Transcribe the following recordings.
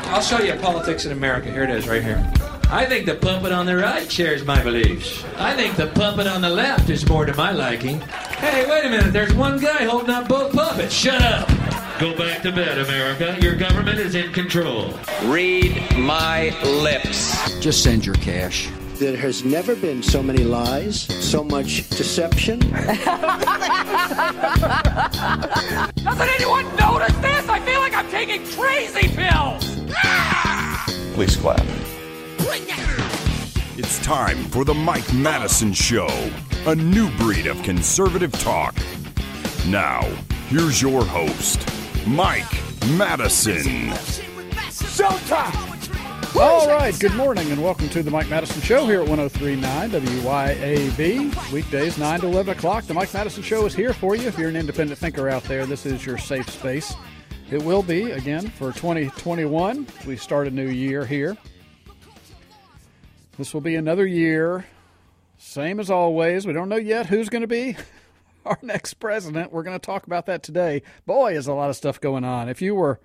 I'll show you politics in America. Here it is, right here. I think the puppet on the right shares my beliefs. I think the puppet on the left is more to my liking. Hey, wait a minute. There's one guy holding up both puppets. Shut up. Go back to bed, America. Your government is in control. Read my lips. Just send your cash. There has never been so many lies, so much deception. Doesn't anyone notice this? I feel like I'm taking crazy pills. Please clap. It's time for the Mike Madison Show, a new breed of conservative talk. Now, here's your host, Mike Madison. Showtime! All right, good morning and welcome to the Mike Madison Show here at 103.9 WYAB. Weekdays 9 to 11 o'clock. The Mike Madison Show is here for you. If you're an independent thinker out there, this is your safe space. It will be, again, for 2021. We start a new year here. This will be another year, same as always. We don't know yet who's going to be our next president. We're going to talk about that today. Boy, is a lot of stuff going on. If you were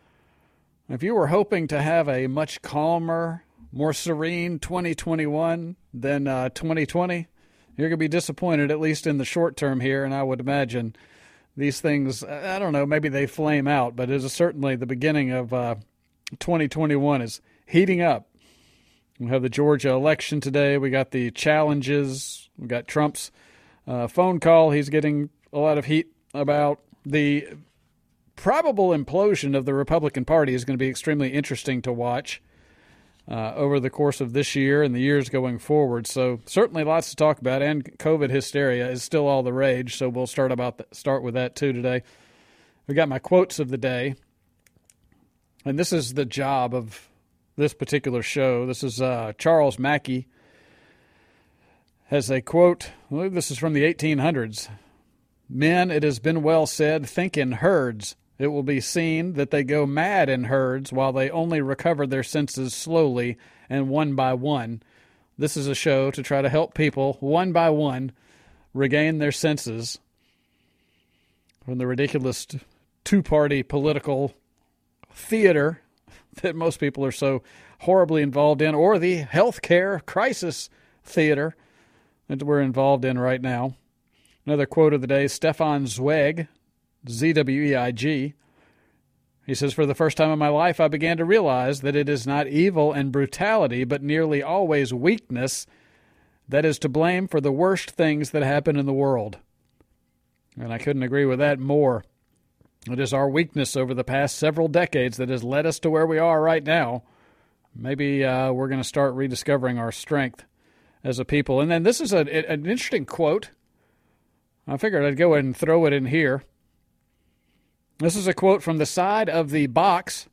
hoping to have a much calmer, more serene 2021 than 2020, you're going to be disappointed, at least in the short term here. And I would imagine these things, I don't know, maybe they flame out, but it is certainly the beginning of 2021 is heating up. We have the Georgia election today. We got the challenges. We got Trump's phone call. He's getting a lot of heat about the probable implosion of the Republican Party. Is going to be extremely interesting to watch over the course of this year and the years going forward. So certainly lots to talk about, and COVID hysteria is still all the rage. So we'll start with that too today. We got my quotes of the day, and this is the job of this particular show. This is Charles Mackey has a quote. I believe this is from the 1800s. Men, it has been well said, think in herds. It will be seen that they go mad in herds while they only recover their senses slowly and one by one. This is a show to try to help people one by one regain their senses from the ridiculous two-party political theater that most people are so horribly involved in, or the healthcare crisis theater that we're involved in right now. Another quote of the day, Stefan Zweig, Z-W-E-I-G. He says, for the first time in my life, I began to realize that it is not evil and brutality, but nearly always weakness that is to blame for the worst things that happen in the world. And I couldn't agree with that more. It is our weakness over the past several decades that has led us to where we are right now. Maybe we're going to start rediscovering our strength as a people. And then this is an interesting quote. I figured I'd go ahead and throw it in here. This is a quote from the side of the box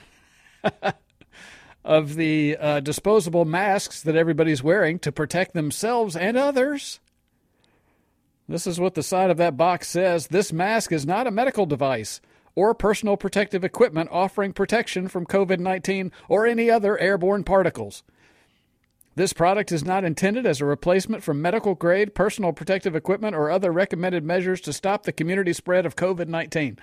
of the disposable masks that everybody's wearing to protect themselves and others. This is what the side of that box says. This mask is not a medical device or personal protective equipment offering protection from COVID-19 or any other airborne particles. This product is not intended as a replacement for medical-grade personal protective equipment or other recommended measures to stop the community spread of COVID-19.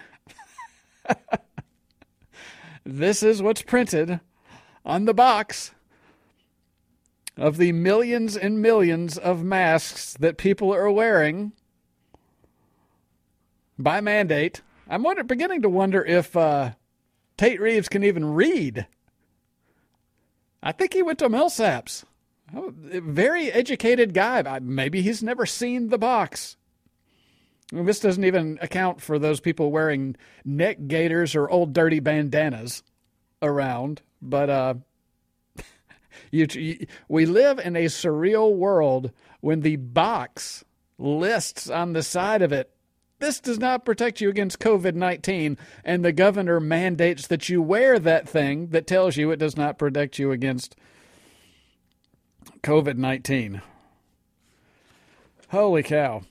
This is what's printed on the box of the millions and millions of masks that people are wearing by mandate. I'm beginning to wonder if Tate Reeves can even read. I think he went to Millsaps. Oh, very educated guy. Maybe he's never seen the box. Well, this doesn't even account for those people wearing neck gaiters or old dirty bandanas around. But we live in a surreal world when the box lists on the side of it, this does not protect you against COVID-19, and the governor mandates that you wear that thing that tells you it does not protect you against COVID-19. Holy cow.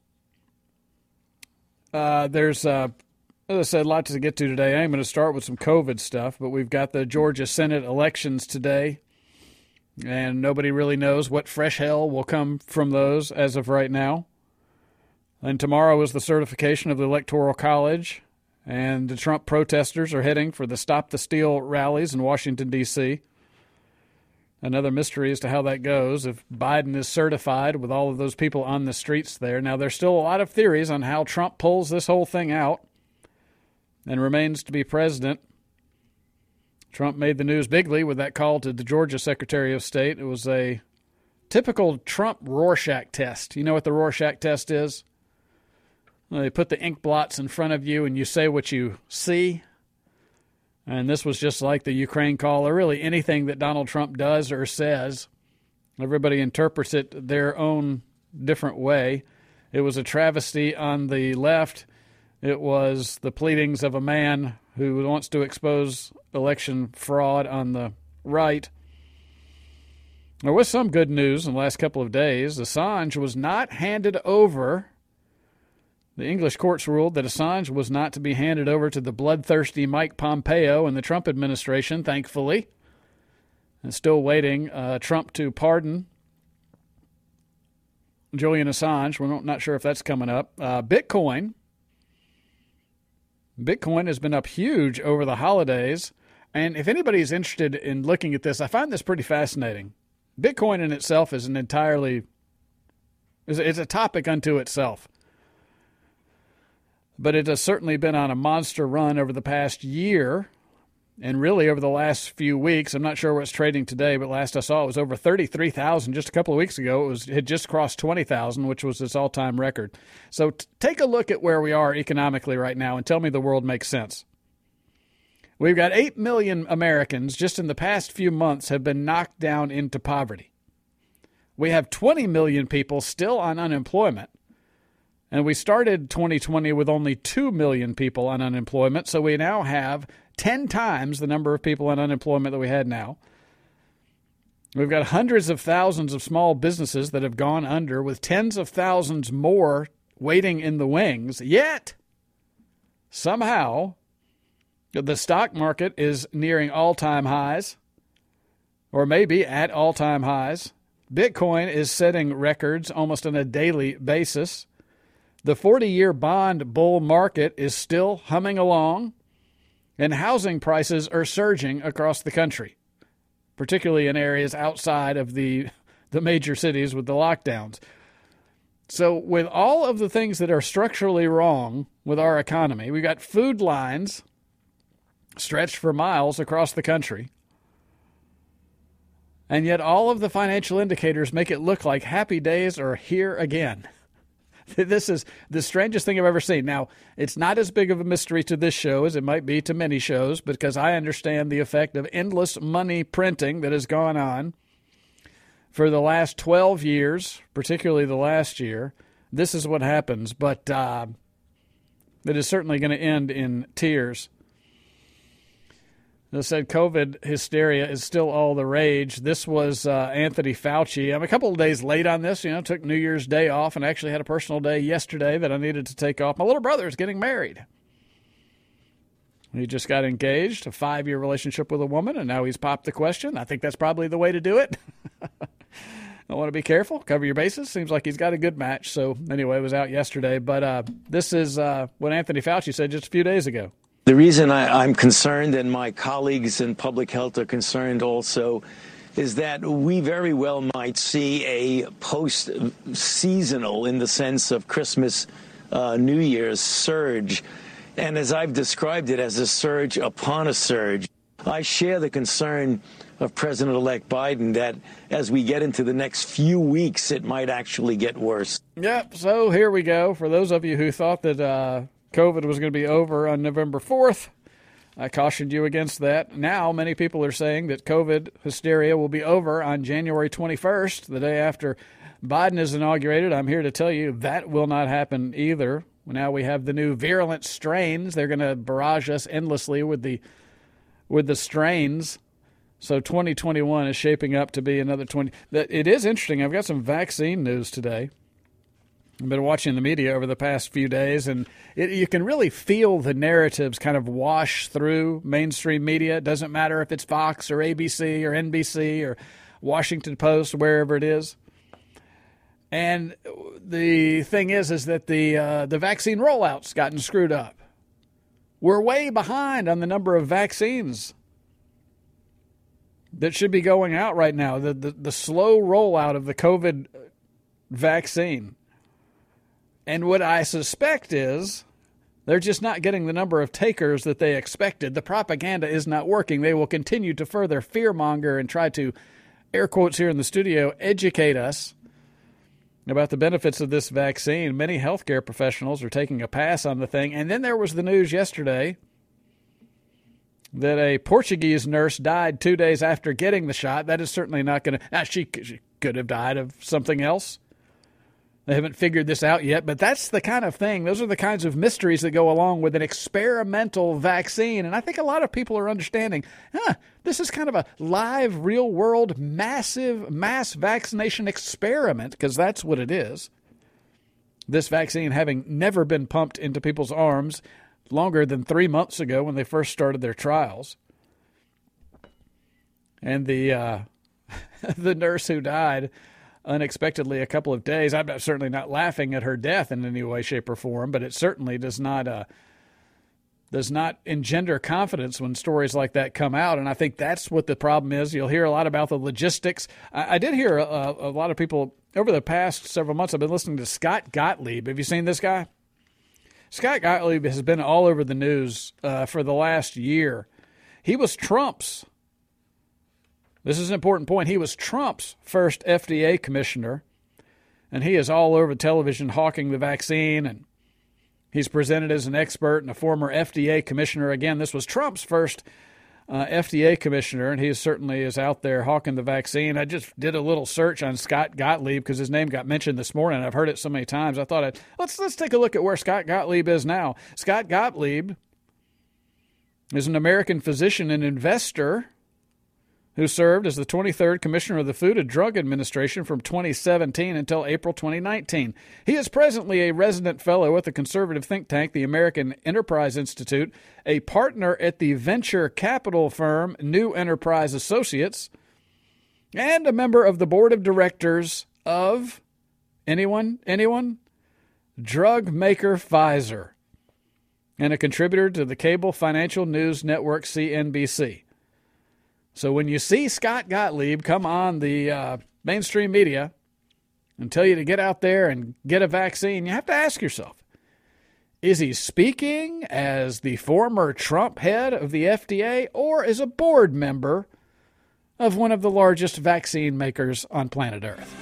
There's, as I said, lots to get to today. I'm going to start with some COVID stuff, but we've got the Georgia Senate elections today, and nobody really knows what fresh hell will come from those as of right now. And tomorrow is the certification of the Electoral College, And the Trump protesters are heading for the Stop the Steal rallies in Washington, D.C. Another mystery as to how that goes if Biden is certified with all of those people on the streets there. Now, there's still a lot of theories on how Trump pulls this whole thing out and remains to be president. Trump made the news bigly with that call to the Georgia Secretary of State. It was a typical Trump Rorschach test. You know what the Rorschach test is? Well, they put the ink blots in front of you and you say what you see. And this was just like the Ukraine call, or really anything that Donald Trump does or says. Everybody interprets it their own different way. It was a travesty on the left. It was the pleadings of a man who wants to expose election fraud on the right. There was some good news in the last couple of days. Assange was not handed over. The English courts ruled that Assange was not to be handed over to the bloodthirsty Mike Pompeo and the Trump administration, thankfully. And still waiting Trump to pardon Julian Assange. We're not sure if that's coming up. Bitcoin has been up huge over the holidays. And if anybody's interested in looking at this, I find this pretty fascinating. Bitcoin in itself is it's a topic unto itself. But it has certainly been on a monster run over the past year and really over the last few weeks. I'm not sure what's trading today, but last I saw it was over 33,000 just a couple of weeks ago. It had just crossed 20,000, which was its all-time record. So take a look at where we are economically right now and tell me the world makes sense. We've got 8 million Americans just in the past few months have been knocked down into poverty. We have 20 million people still on unemployment. And we started 2020 with only 2 million people on unemployment, so we now have 10 times the number of people on unemployment that we had now. We've got hundreds of thousands of small businesses that have gone under, with tens of thousands more waiting in the wings. Yet, somehow, the stock market is nearing all-time highs, or maybe at all-time highs. Bitcoin is setting records almost on a daily basis. The 40-year bond bull market is still humming along, and housing prices are surging across the country, particularly in areas outside of the major cities with the lockdowns. So with all of the things that are structurally wrong with our economy, we've got food lines stretched for miles across the country, and yet all of the financial indicators make it look like happy days are here again. This is the strangest thing I've ever seen. Now, it's not as big of a mystery to this show as it might be to many shows, because I understand the effect of endless money printing that has gone on for the last 12 years, particularly the last year. This is what happens, but it is certainly going to end in tears. As I said, COVID hysteria is still all the rage. This was Anthony Fauci. I'm a couple of days late on this. Took New Year's Day off and actually had a personal day yesterday that I needed to take off. My little brother is getting married. He just got engaged, a 5-year relationship with a woman, and now he's popped the question. I think that's probably the way to do it. I want to be careful, cover your bases. Seems like he's got a good match. So anyway, it was out yesterday. But this is what Anthony Fauci said just a few days ago. The reason I'm concerned, and my colleagues in public health are concerned also, is that we very well might see a post-seasonal, in the sense of Christmas, New Year's surge. And as I've described it, as a surge upon a surge. I share the concern of President-elect Biden that as we get into the next few weeks, it might actually get worse. Yep, so here we go. For those of you who thought that COVID was going to be over on November 4th. I cautioned you against that. Now, many people are saying that COVID hysteria will be over on January 21st, the day after Biden is inaugurated. I'm here to tell you that will not happen either. Now we have the new virulent strains. They're going to barrage us endlessly with the strains. So 2021 is shaping up to be another 20. It is interesting. I've got some vaccine news today. I've been watching the media over the past few days, and you can really feel the narratives kind of wash through mainstream media. It doesn't matter if it's Fox or ABC or NBC or Washington Post, wherever it is. And the thing is that the vaccine rollout's gotten screwed up We're way behind on the number of vaccines that should be going out right now. The slow rollout of the COVID vaccine. And what I suspect is they're just not getting the number of takers that they expected. The propaganda is not working. They will continue to further fearmonger and try to, air quotes here in the studio, educate us about the benefits of this vaccine. Many healthcare professionals are taking a pass on the thing. And then there was the news yesterday that a Portuguese nurse died 2 days after getting the shot. That is certainly not going to... She could have died of something else. They haven't figured this out yet, but that's the kind of thing. Those are the kinds of mysteries that go along with an experimental vaccine. And I think a lot of people are understanding, this is kind of a live, real-world, massive mass vaccination experiment, because that's what it is. This vaccine having never been pumped into people's arms longer than 3 months ago when they first started their trials. And the nurse who died unexpectedly a couple of days. I'm certainly not laughing at her death in any way, shape, or form, but it certainly does not engender confidence when stories like that come out. And I think that's what the problem is. You'll hear a lot about the logistics. I did hear a lot of people over the past several months. I've been listening to Scott Gottlieb. Have you seen this guy? Scott Gottlieb has been all over the news for the last year. He was Trump's. This is an important point. He was Trump's first FDA commissioner, and he is all over television hawking the vaccine, and he's presented as an expert and a former FDA commissioner. Again, this was Trump's first FDA commissioner, and he certainly is out there hawking the vaccine. I just did a little search on Scott Gottlieb because his name got mentioned this morning. I've heard it so many times. I thought, let's take a look at where Scott Gottlieb is now. Scott Gottlieb is an American physician and investor who served as the 23rd Commissioner of the Food and Drug Administration from 2017 until April 2019. He is presently a resident fellow at the conservative think tank, the American Enterprise Institute, a partner at the venture capital firm New Enterprise Associates, and a member of the board of directors of, anyone? Drug maker Pfizer, and a contributor to the cable financial news network CNBC. So when you see Scott Gottlieb come on the mainstream media and tell you to get out there and get a vaccine, you have to ask yourself, is he speaking as the former Trump head of the FDA or as a board member of one of the largest vaccine makers on planet Earth?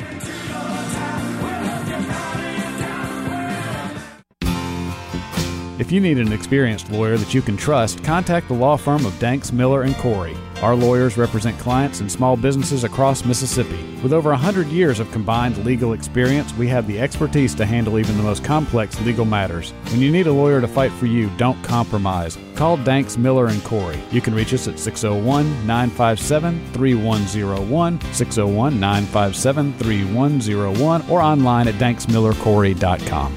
If you need an experienced lawyer that you can trust, contact the law firm of Danks, Miller & Corey. Our lawyers represent clients and small businesses across Mississippi. With over 100 years of combined legal experience, we have the expertise to handle even the most complex legal matters. When you need a lawyer to fight for you, don't compromise. Call Danks, Miller & Corey. You can reach us at 601-957-3101, 601-957-3101, or online at danksmillercorey.com.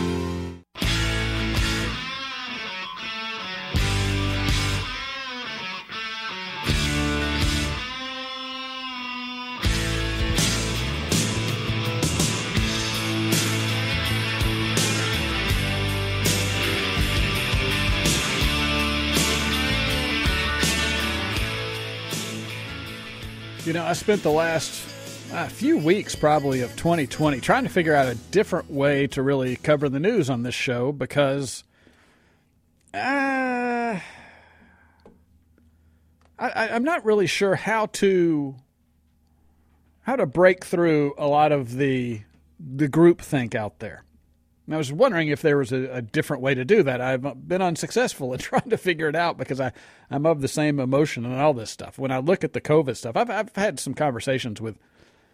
You know, I spent the last few weeks probably of 2020 trying to figure out a different way to really cover the news on this show because I'm not really sure how to break through a lot of the groupthink out there. And I was wondering if there was a different way to do that. I've been unsuccessful in trying to figure it out because I'm of the same emotion and all this stuff. When I look at the COVID stuff, I've had some conversations with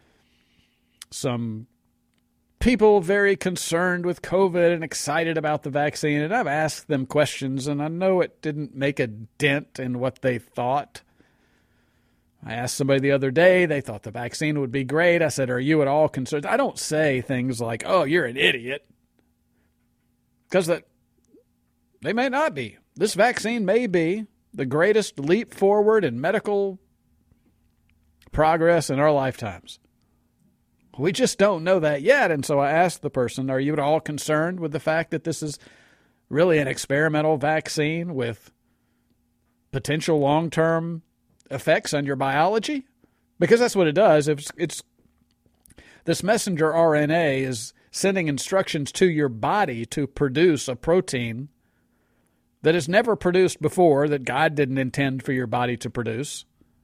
some people very concerned with COVID and excited about the vaccine, and I've asked them questions, and I know it didn't make a dent in what they thought. I asked somebody the other day, they thought the vaccine would be great. I said, are you at all concerned? I don't say things like, oh, you're an idiot. Because they may not be. This vaccine may be the greatest leap forward in medical progress in our lifetimes. We just don't know that yet. And so I asked the person, are you at all concerned with the fact that this is really an experimental vaccine with potential long-term effects on your biology? Because that's what it does. It's this messenger RNA is sending instructions to your body to produce a protein that is never produced before, that God didn't intend for your body to produce.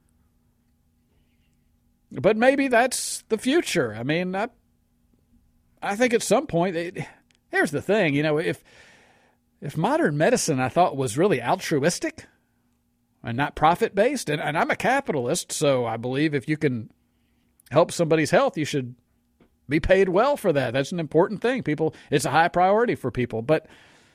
But maybe that's the future. I mean, I think at some point, here's the thing, if modern medicine I thought was really altruistic and not profit-based, and I'm a capitalist, so I believe if you can help somebody's health, you should be paid well for that. That's an important thing. It's a high priority for people. But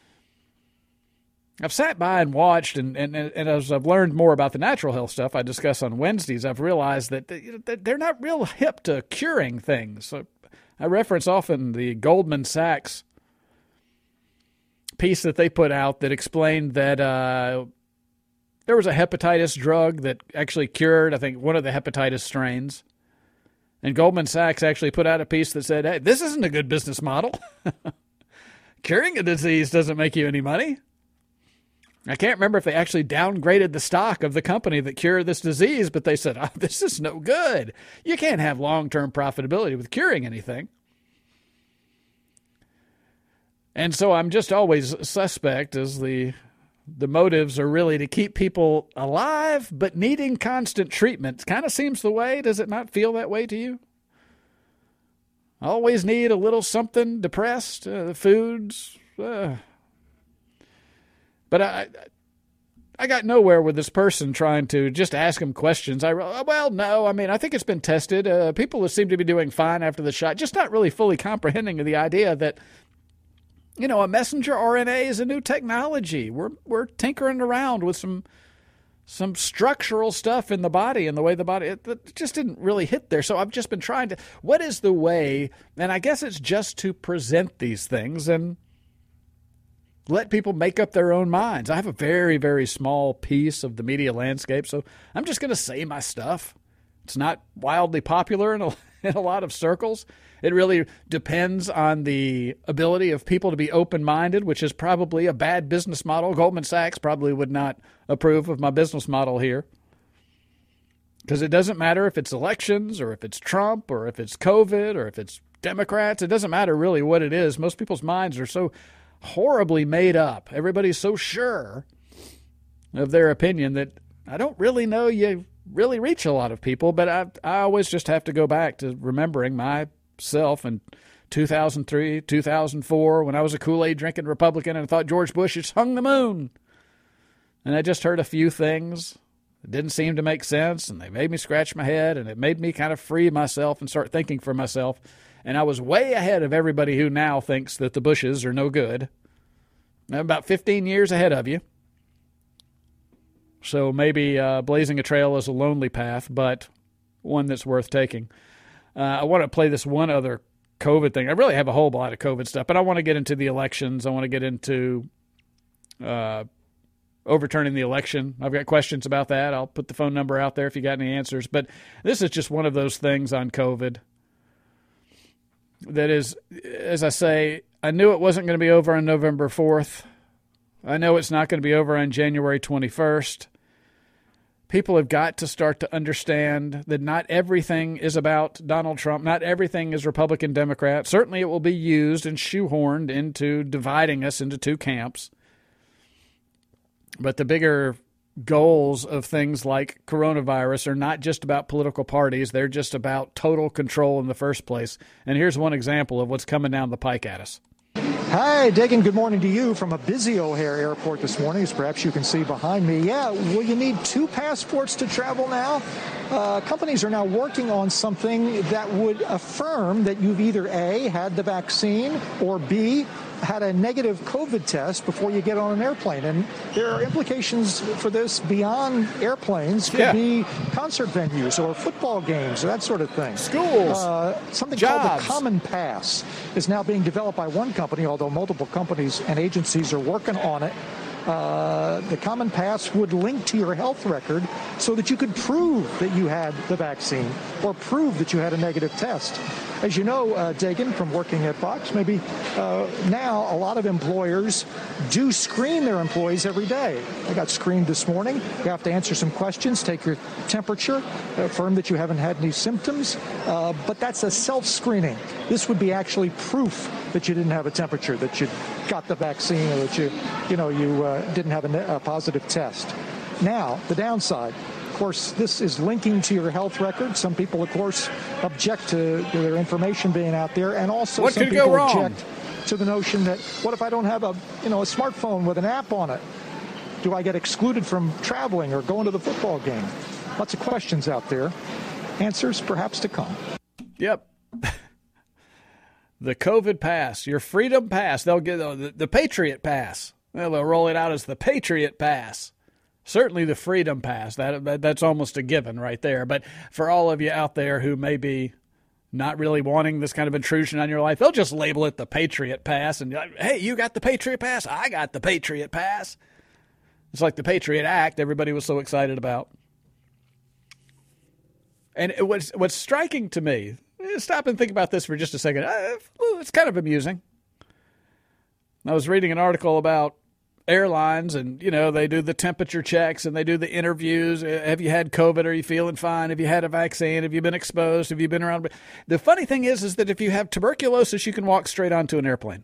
I've sat by and watched, and as I've learned more about the natural health stuff I discuss on Wednesdays, I've realized that they're not real hip to curing things. So I reference often the Goldman Sachs piece that they put out that explained that there was a hepatitis drug that actually cured, I think, one of the hepatitis strains. And Goldman Sachs actually put out a piece that said, hey, this isn't a good business model. Curing a disease doesn't make you any money. I can't remember if they actually downgraded the stock of the company that cured this disease, but they said, this is no good. You can't have long-term profitability with curing anything. And so I'm just always suspect as the motives are really to keep people alive but needing constant treatment. Kind of seems the way. Does it not feel that way to you? Always need a little something, depressed, foods. But I got nowhere with this person trying to just ask him questions. No, I think it's been tested. People seem to be doing fine after the shot, just not really fully comprehending the idea that a messenger RNA is a new technology. We're tinkering around with some structural stuff in the body and the way the body, it just didn't really hit there. So I've just been trying to, what is the way, and I guess it's just to present these things and let people make up their own minds. I have a very, very small piece of the media landscape, so I'm just going to say my stuff. It's not wildly popular in a lot of circles. It really depends on the ability of people to be open-minded, which is probably a bad business model. Goldman Sachs probably would not approve of my business model here. Because it doesn't matter if it's elections or if it's Trump or if it's COVID or if it's Democrats. It doesn't matter really what it is. Most people's minds are so horribly made up. Everybody's so sure of their opinion that I don't really know you really reach a lot of people. But I always just have to go back to remembering myself in 2003, 2004, when I was a Kool-Aid drinking Republican and I thought George Bush had hung the moon. And I just heard a few things that didn't seem to make sense, and they made me scratch my head, and it made me kind of free myself and start thinking for myself. And I was way ahead of everybody who now thinks that the Bushes are no good. I'm about 15 years ahead of you. So maybe blazing a trail is a lonely path, but one that's worth taking. I want to play this one other COVID thing. I really have a whole lot of COVID stuff, but I want to get into the elections. I want to get into overturning the election. I've got questions about that. I'll put the phone number out there if you got any answers. But this is just one of those things on COVID that is, as I say, I knew it wasn't going to be over on November 4th. I know it's not going to be over on January 21st. People have got to start to understand that not everything is about Donald Trump. Not everything is Republican, Democrat. Certainly it will be used and shoehorned into dividing us into two camps. But the bigger goals of things like coronavirus are not just about political parties. They're just about total control in the first place. And here's one example of what's coming down the pike at us. Hi, Dagan, good morning to you from a busy O'Hare Airport this morning, as perhaps you can see behind me. Yeah, will you need 2 passports to travel now? Companies are now working on something that would affirm that you've either A, had the vaccine, or B, had a negative COVID test before you get on an airplane. And there are implications for this beyond airplanes. Could be concert venues or football games or that sort of thing. Schools. Something jobs. called the Common Pass is now being developed by one company, although multiple companies and agencies are working on it. The Common Pass would link to your health record so that you could prove that you had the vaccine or prove that you had a negative test. As you know, Dagan, from working at Fox, maybe now a lot of employers do screen their employees every day. I got screened this morning. You have to answer some questions, take your temperature, affirm that you haven't had any symptoms, but that's a self-screening. This would be actually proof that you didn't have a temperature, that you got the vaccine, or that you didn't have a positive test. Now, the downside. Of course, this is linking to your health record. Some people, of course, object to their information being out there, and also some people object to the notion that, what if I don't have a smartphone with an app on it? Do I get excluded from traveling or going to the football game? Lots of questions out there. Answers perhaps to come. Yep. The COVID pass, your freedom pass. They'll get the Patriot pass. They'll roll it out as the Patriot pass. Certainly the freedom pass. That's almost a given right there. But for all of you out there who may be not really wanting this kind of intrusion on your life, they'll just label it the Patriot pass. And, hey, you got the Patriot pass? I got the Patriot pass. It's like the Patriot Act everybody was so excited about. And what's striking to me, stop and think about this for just a second. It's kind of amusing. I was reading an article about airlines, and, they do the temperature checks and they do the interviews. Have you had COVID? Are you feeling fine? Have you had a vaccine? Have you been exposed? Have you been around? The funny thing is that if you have tuberculosis, you can walk straight onto an airplane.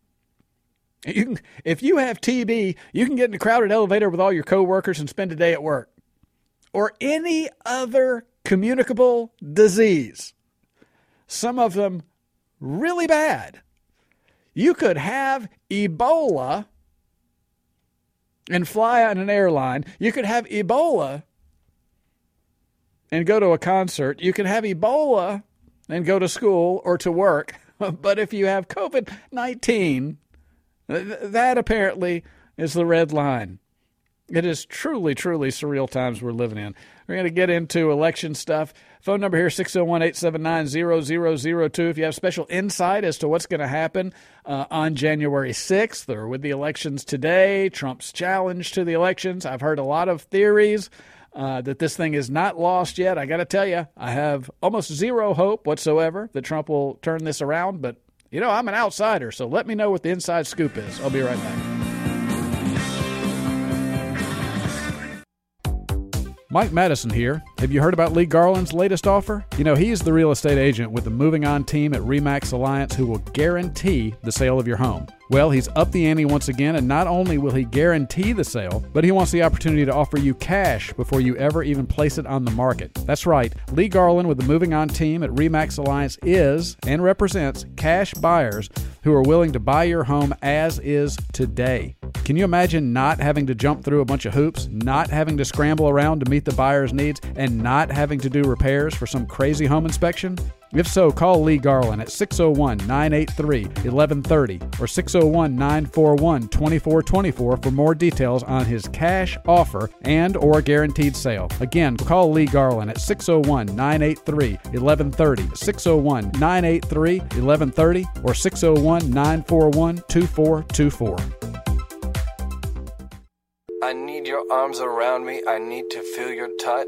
If you have TB, you can get in a crowded elevator with all your coworkers and spend a day at work. Or any other communicable disease. Some of them really bad. You could have Ebola and fly on an airline. You could have Ebola and go to a concert. You can have Ebola and go to school or to work. But if you have COVID-19, that apparently is the red line. It is truly, truly surreal times we're living in. We're going to get into election stuff. Phone number here, 601-879-0002. If you have special insight as to what's going to happen on January 6th or with the elections today, Trump's challenge to the elections. I've heard a lot of theories that this thing is not lost yet. I got to tell you, I have almost zero hope whatsoever that Trump will turn this around. But, I'm an outsider, so let me know what the inside scoop is. I'll be right back. Mike Madison here. Have you heard about Lee Garland's latest offer? He's the real estate agent with the Moving On team at RE/MAX Alliance who will guarantee the sale of your home. Well, he's upped the ante once again, and not only will he guarantee the sale, but he wants the opportunity to offer you cash before you ever even place it on the market. That's right. Lee Garland with the Moving On team at RE/MAX Alliance is and represents cash buyers who are willing to buy your home as is today. Can you imagine not having to jump through a bunch of hoops, not having to scramble around to meet the buyer's needs, and not having to do repairs for some crazy home inspection? If so, call Lee Garland at 601-983-1130 or 601-941-2424 for more details on his cash offer and or guaranteed sale. Again, call Lee Garland at 601-983-1130, 601-983-1130 or 601-941-2424. I need your arms around me. I need to feel your touch.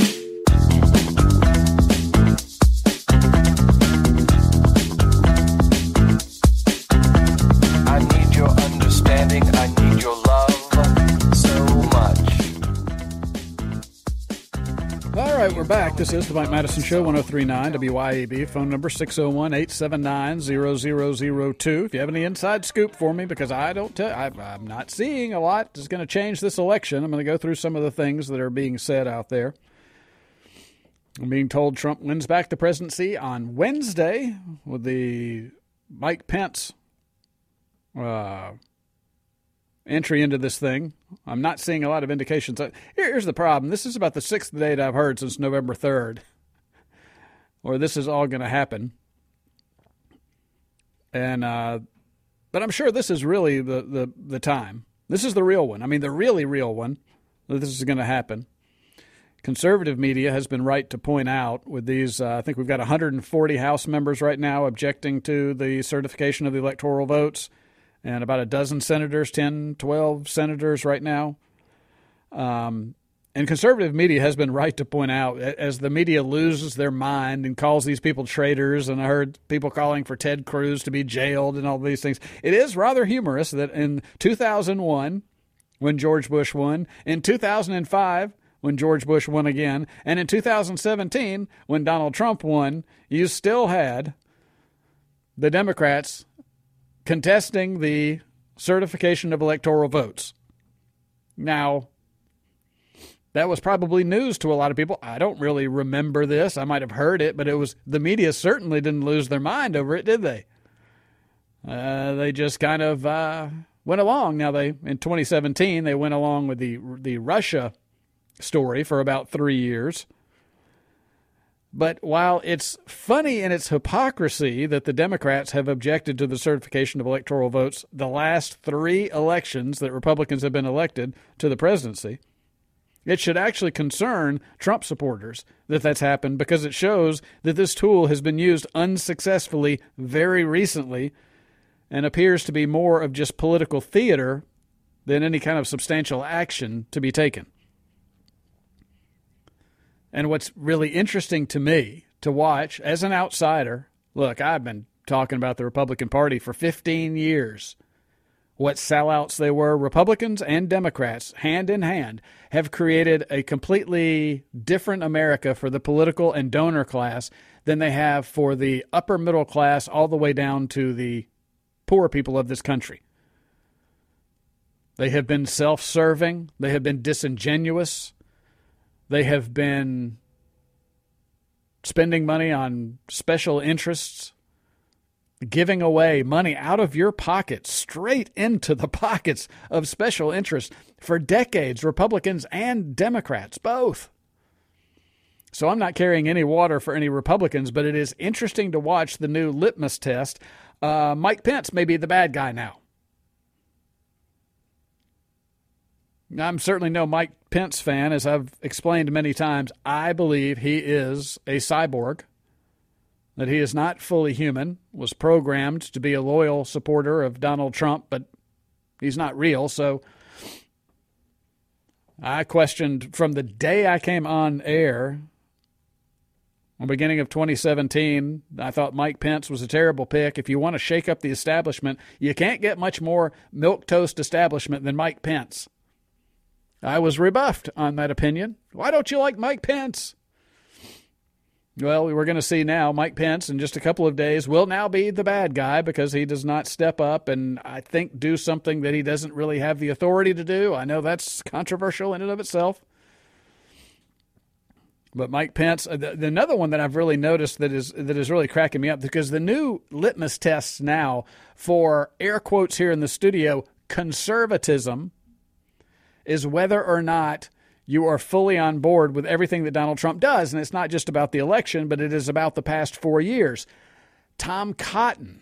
I need your understanding. I need your love so much. All right, we're back. This is the Mike Madison Show, 103.9 WYAB. Phone number 601-879-0002. If you have any inside scoop for me, because I'm not seeing a lot that's going to change this election. I'm going to go through some of the things that are being said out there. I'm being told Trump wins back the presidency on Wednesday with the Mike Pence entry into this thing. I'm not seeing a lot of indications. Here's the problem. This is about the sixth date I've heard since November 3rd, or this is all going to happen. And but I'm sure this is really the time. This is the real one. I mean, the really real one that this is going to happen. Conservative media has been right to point out with these, I think we've got 140 House members right now objecting to the certification of the electoral votes, and about a dozen senators, 10, 12 senators right now. And And conservative media has been right to point out, as the media loses their mind and calls these people traitors, and I heard people calling for Ted Cruz to be jailed and all these things, it is rather humorous that in 2001, when George Bush won, in 2005, when George Bush won again, and in 2017, when Donald Trump won, you still had the Democrats contesting the certification of electoral votes. Now, that was probably news to a lot of people. I don't really remember this. I might have heard it, but it was the media certainly didn't lose their mind over it, did they? They just kind of went along. Now, in 2017, they went along with the Russia story for about 3 years. But while it's funny in its hypocrisy that the Democrats have objected to the certification of electoral votes the last 3 elections that Republicans have been elected to the presidency, it should actually concern Trump supporters that that's happened, because it shows that this tool has been used unsuccessfully very recently and appears to be more of just political theater than any kind of substantial action to be taken. And what's really interesting to me to watch as an outsider, look, I've been talking about the Republican Party for 15 years. What sellouts they were. Republicans and Democrats, hand in hand, have created a completely different America for the political and donor class than they have for the upper middle class all the way down to the poor people of this country. They have been self-serving. They have been disingenuous. They have been spending money on special interests, giving away money out of your pocket straight into the pockets of special interests for decades, Republicans and Democrats, both. So I'm not carrying any water for any Republicans, but it is interesting to watch the new litmus test. Mike Pence may be the bad guy now. I'm certainly no Mike Pence fan, as I've explained many times. I believe he is a cyborg, that he is not fully human, was programmed to be a loyal supporter of Donald Trump, but he's not real. So I questioned from the day I came on air, the beginning of 2017, I thought Mike Pence was a terrible pick. If you want to shake up the establishment, you can't get much more milquetoast establishment than Mike Pence. I was rebuffed on that opinion. Why don't you like Mike Pence? Well, we're going to see now. Mike Pence, in just a couple of days, will now be the bad guy because he does not step up and, I think, do something that he doesn't really have the authority to do. I know that's controversial in and of itself. But Mike Pence, another one that I've really noticed that is really cracking me up, because the new litmus tests now for, air quotes here in the studio, conservatism, is whether or not you are fully on board with everything that Donald Trump does. And it's not just about the election, but it is about the past 4 years. Tom Cotton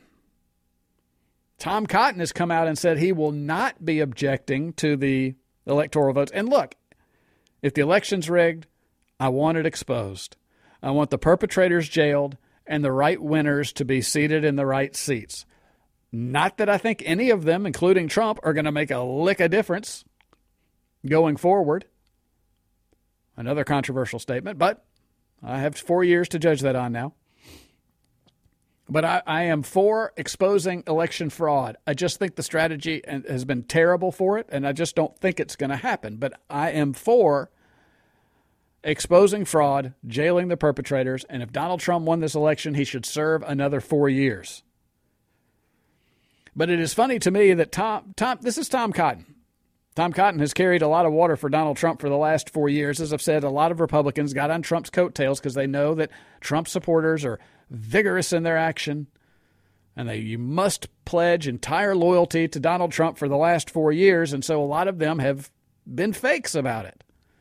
has come out and said he will not be objecting to the electoral votes. And look, if the election's rigged, I want it exposed. I want the perpetrators jailed and the right winners to be seated in the right seats. Not that I think any of them, including Trump, are going to make a lick of difference going forward. Another controversial statement, but I have 4 years to judge that on now. But I am for exposing election fraud. I just think the strategy has been terrible for it, and I just don't think it's going to happen. But I am for exposing fraud, jailing the perpetrators, and if Donald Trump won this election, he should serve another 4 years. But it is funny to me that this is Tom Cotton. Tom Cotton has carried a lot of water for Donald Trump for the last 4 years. As I've said, a lot of Republicans got on Trump's coattails because they know that Trump supporters are vigorous in their action, and you must pledge entire loyalty to Donald Trump for the last 4 years, and so a lot of them have been fakes about it.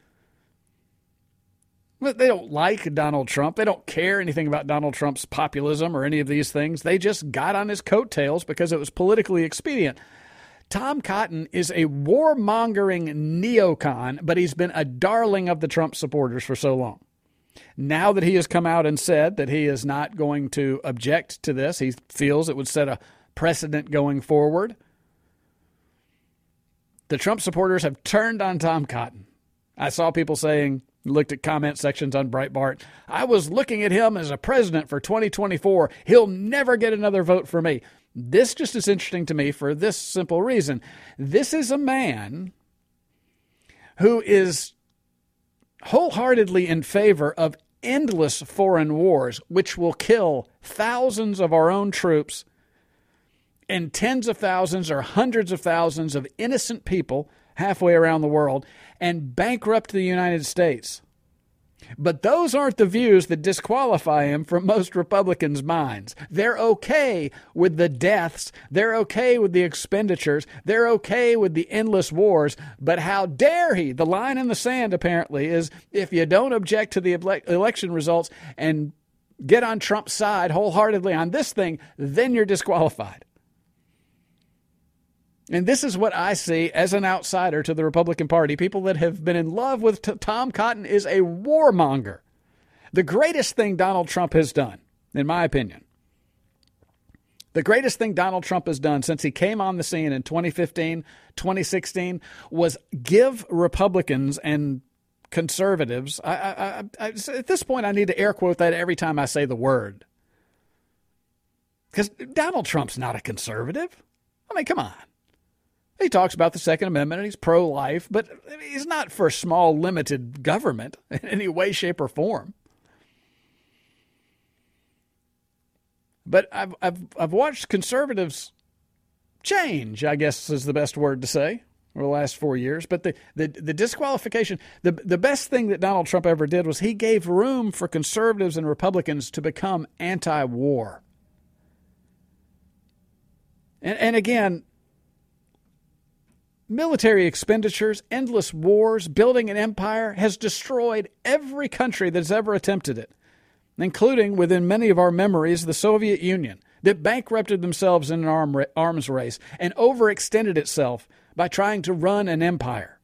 But they don't like Donald Trump. They don't care anything about Donald Trump's populism or any of these things. They just got on his coattails because it was politically expedient. Tom Cotton is a warmongering neocon, but he's been a darling of the Trump supporters for so long. Now that he has come out and said that he is not going to object to this, he feels it would set a precedent going forward. The Trump supporters have turned on Tom Cotton. I saw people saying, looked at comment sections on Breitbart, I was looking at him as a president for 2024. He'll never get another vote for me. This just is interesting to me for this simple reason. This is a man who is wholeheartedly in favor of endless foreign wars, which will kill thousands of our own troops and tens of thousands or hundreds of thousands of innocent people halfway around the world and bankrupt the United States. But those aren't the views that disqualify him from most Republicans' minds. They're okay with the deaths. They're okay with the expenditures. They're okay with the endless wars. But how dare he? The line in the sand, apparently, is if you don't object to the election results and get on Trump's side wholeheartedly on this thing, then you're disqualified. And this is what I see as an outsider to the Republican Party. People that have been in love with Tom Cotton is a warmonger. The greatest thing Donald Trump has done, in my opinion, the greatest thing Donald Trump has done since he came on the scene in 2015, 2016, was give Republicans and conservatives, at this point I need to air quote that every time I say the word. Because Donald Trump's not a conservative. I mean, come on. He talks about the Second Amendment and he's pro-life, but he's not for small, limited government in any way, shape, or form. But I've watched conservatives change, I guess is the best word to say, over the last 4 years. But the disqualification, the best thing that Donald Trump ever did was he gave room for conservatives and Republicans to become anti-war. And again, military expenditures, endless wars, building an empire has destroyed every country that's ever attempted it, including, within many of our memories, the Soviet Union, that bankrupted themselves in an arms race and overextended itself by trying to run an empire.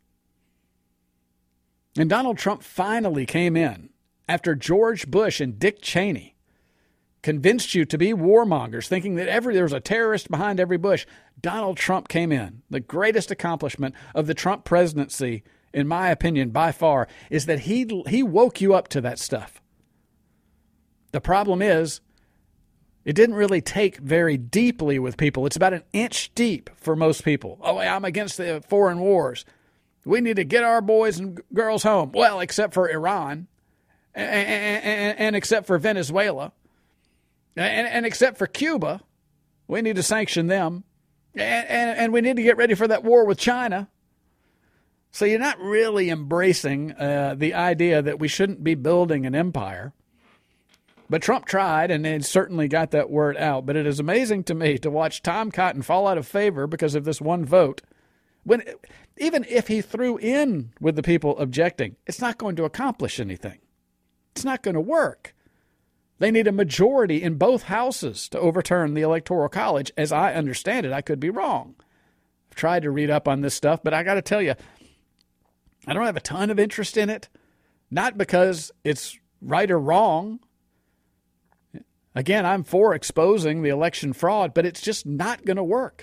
And Donald Trump finally came in after George Bush and Dick Cheney convinced you to be warmongers, thinking that there was a terrorist behind every Bush. Donald Trump came in. The greatest accomplishment of the Trump presidency, in my opinion, by far, is that he woke you up to that stuff. The problem is, it didn't really take very deeply with people. It's about an inch deep for most people. Oh, I'm against the foreign wars. We need to get our boys and girls home. Well, except for Iran, and except for Venezuela. And except for Cuba, we need to sanction them. And we need to get ready for that war with China. So you're not really embracing the idea that we shouldn't be building an empire. But Trump tried, and it certainly got that word out. But it is amazing to me to watch Tom Cotton fall out of favor because of this one vote. When even if he threw in with the people objecting, it's not going to accomplish anything. It's not going to work. They need a majority in both houses to overturn the Electoral College. As I understand it, I could be wrong. I've tried to read up on this stuff, but I got to tell you, I don't have a ton of interest in it. Not because it's right or wrong. Again, I'm for exposing the election fraud, but it's just not going to work.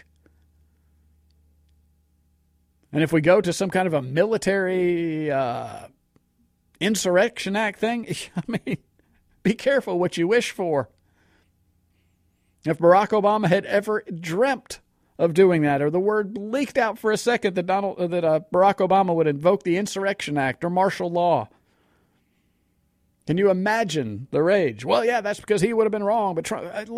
And if we go to some kind of a military Insurrection Act thing, I mean, be careful what you wish for. If Barack Obama had ever dreamt of doing that, or the word leaked out for a second that Barack Obama would invoke the Insurrection Act or martial law, can you imagine the rage? Well, yeah, that's because he would have been wrong. But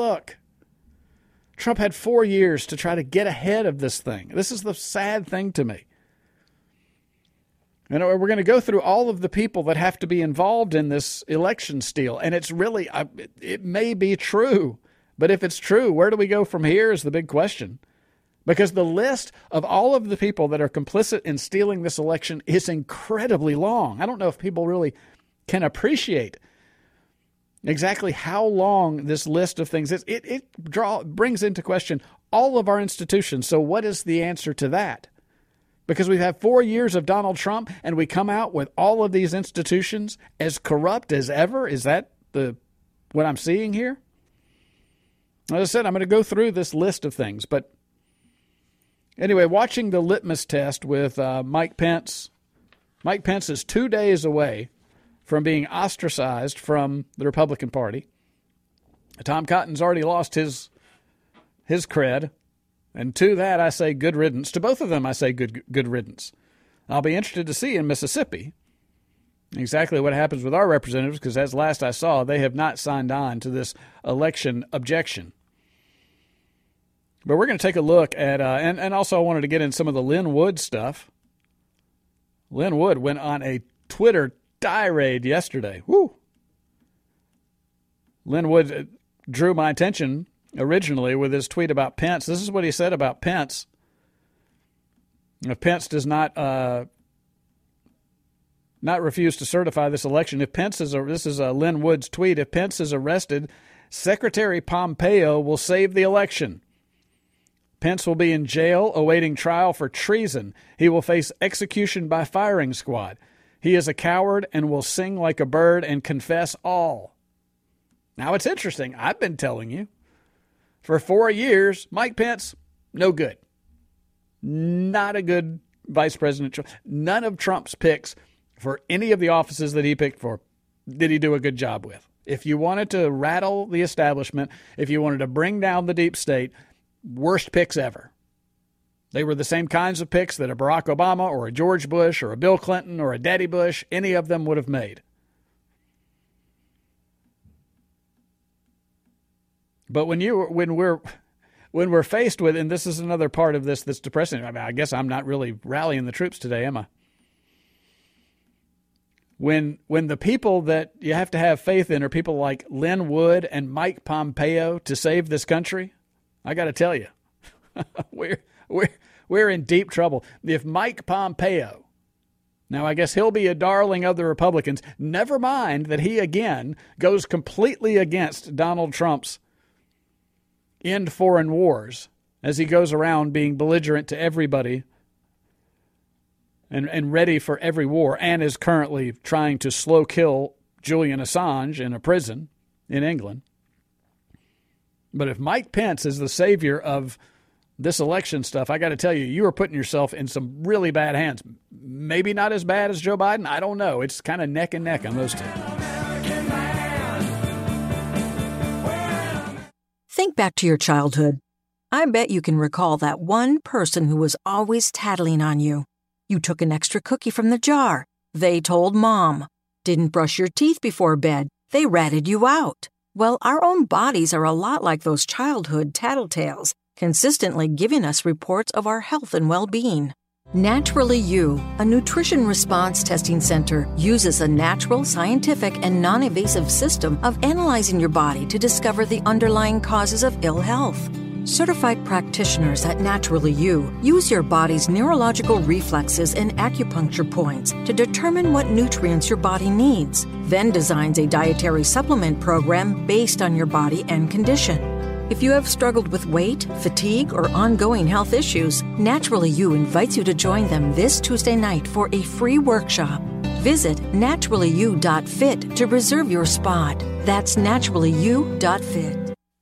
Trump had 4 years to try to get ahead of this thing. This is the sad thing to me. And we're going to go through all of the people that have to be involved in this election steal. And it's really, it may be true. But if it's true, where do we go from here is the big question. Because the list of all of the people that are complicit in stealing this election is incredibly long. I don't know if people really can appreciate exactly how long this list of things is. It brings into question all of our institutions. So what is the answer to that? Because we've had 4 years of Donald Trump and we come out with all of these institutions as corrupt as ever. Is that what I'm seeing here? As I said, I'm going to go through this list of things. But anyway, watching the litmus test with Mike Pence Mike Pence is 2 days away from being ostracized from the Republican Party. Tom Cotton's already lost his cred. And to that, I say good riddance. To both of them, I say good riddance. I'll be interested to see in Mississippi exactly what happens with our representatives, because as last I saw, they have not signed on to this election objection. But we're going to take a look at, and also I wanted to get in some of the Lynn Wood stuff. Lynn Wood went on a Twitter tirade yesterday. Woo! Lynn Wood drew my attention originally with his tweet about Pence. This is what he said about Pence. If Pence does not refuse to certify this election, if Pence is this is Lynn Wood's tweet, if Pence is arrested, Secretary Pompeo will save the election. Pence will be in jail awaiting trial for treason. He will face execution by firing squad. He is a coward and will sing like a bird and confess all. Now, it's interesting. I've been telling you for 4 years, Mike Pence, no good. Not a good vice president. None of Trump's picks for any of the offices that he picked for did he do a good job with. If you wanted to rattle the establishment, if you wanted to bring down the deep state, worst picks ever. They were the same kinds of picks that a Barack Obama or a George Bush or a Bill Clinton or a Daddy Bush, any of them would have made. But when we're faced with, and this is another part of this that's depressing. I mean, I guess I'm not really rallying the troops today, am I? When the people that you have to have faith in are people like Lynn Wood and Mike Pompeo to save this country, I got to tell you, we're in deep trouble. If Mike Pompeo, now I guess he'll be a darling of the Republicans, never mind that he again goes completely against Donald Trump's end foreign wars as he goes around being belligerent to everybody and ready for every war, and is currently trying to slow kill Julian Assange in a prison in England. But if Mike Pence is the savior of this election stuff, I got to tell you, you are putting yourself in some really bad hands. Maybe not as bad as Joe Biden. I don't know. It's kind of neck and neck on those two. Think back to your childhood. I bet you can recall that one person who was always tattling on you. You took an extra cookie from the jar. They told Mom. Didn't brush your teeth before bed. They ratted you out. Well, our own bodies are a lot like those childhood tattletales, consistently giving us reports of our health and well-being. Naturally You, a nutrition response testing center, uses a natural, scientific, and non-invasive system of analyzing your body to discover the underlying causes of ill health. Certified practitioners at Naturally You use your body's neurological reflexes and acupuncture points to determine what nutrients your body needs, then designs a dietary supplement program based on your body and condition. If you have struggled with weight, fatigue, or ongoing health issues, Naturally You invites you to join them this Tuesday night for a free workshop. Visit naturallyu.fit to reserve your spot. That's naturallyu.fit.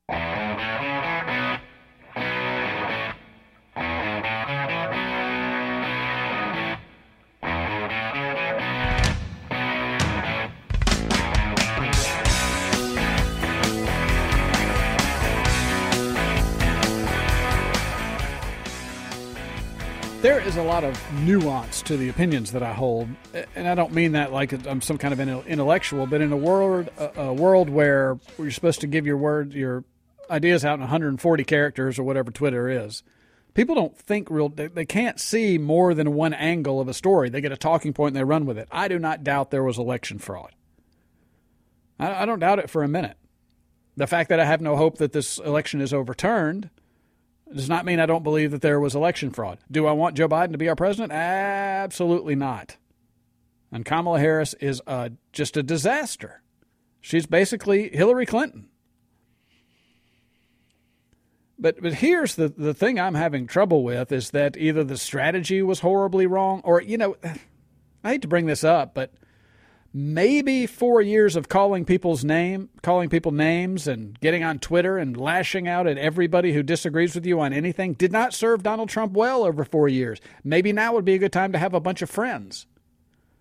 There is a lot of nuance to the opinions that I hold, and I don't mean that like I'm some kind of intellectual, but in a world where you're supposed to give your ideas out in 140 characters or whatever Twitter is, people don't think they can't see more than one angle of a story. They get a talking point and they run with it. I do not doubt there was election fraud. I don't doubt it for a minute. The fact that I have no hope that this election is overturned does not mean I don't believe that there was election fraud. Do I want Joe Biden to be our president? Absolutely not. And Kamala Harris is just a disaster. She's basically Hillary Clinton. But here's the thing I'm having trouble with is that either the strategy was horribly wrong or, I hate to bring this up, but maybe 4 years of calling people names and getting on Twitter and lashing out at everybody who disagrees with you on anything did not serve Donald Trump well over 4 years. Maybe now would be a good time to have a bunch of friends.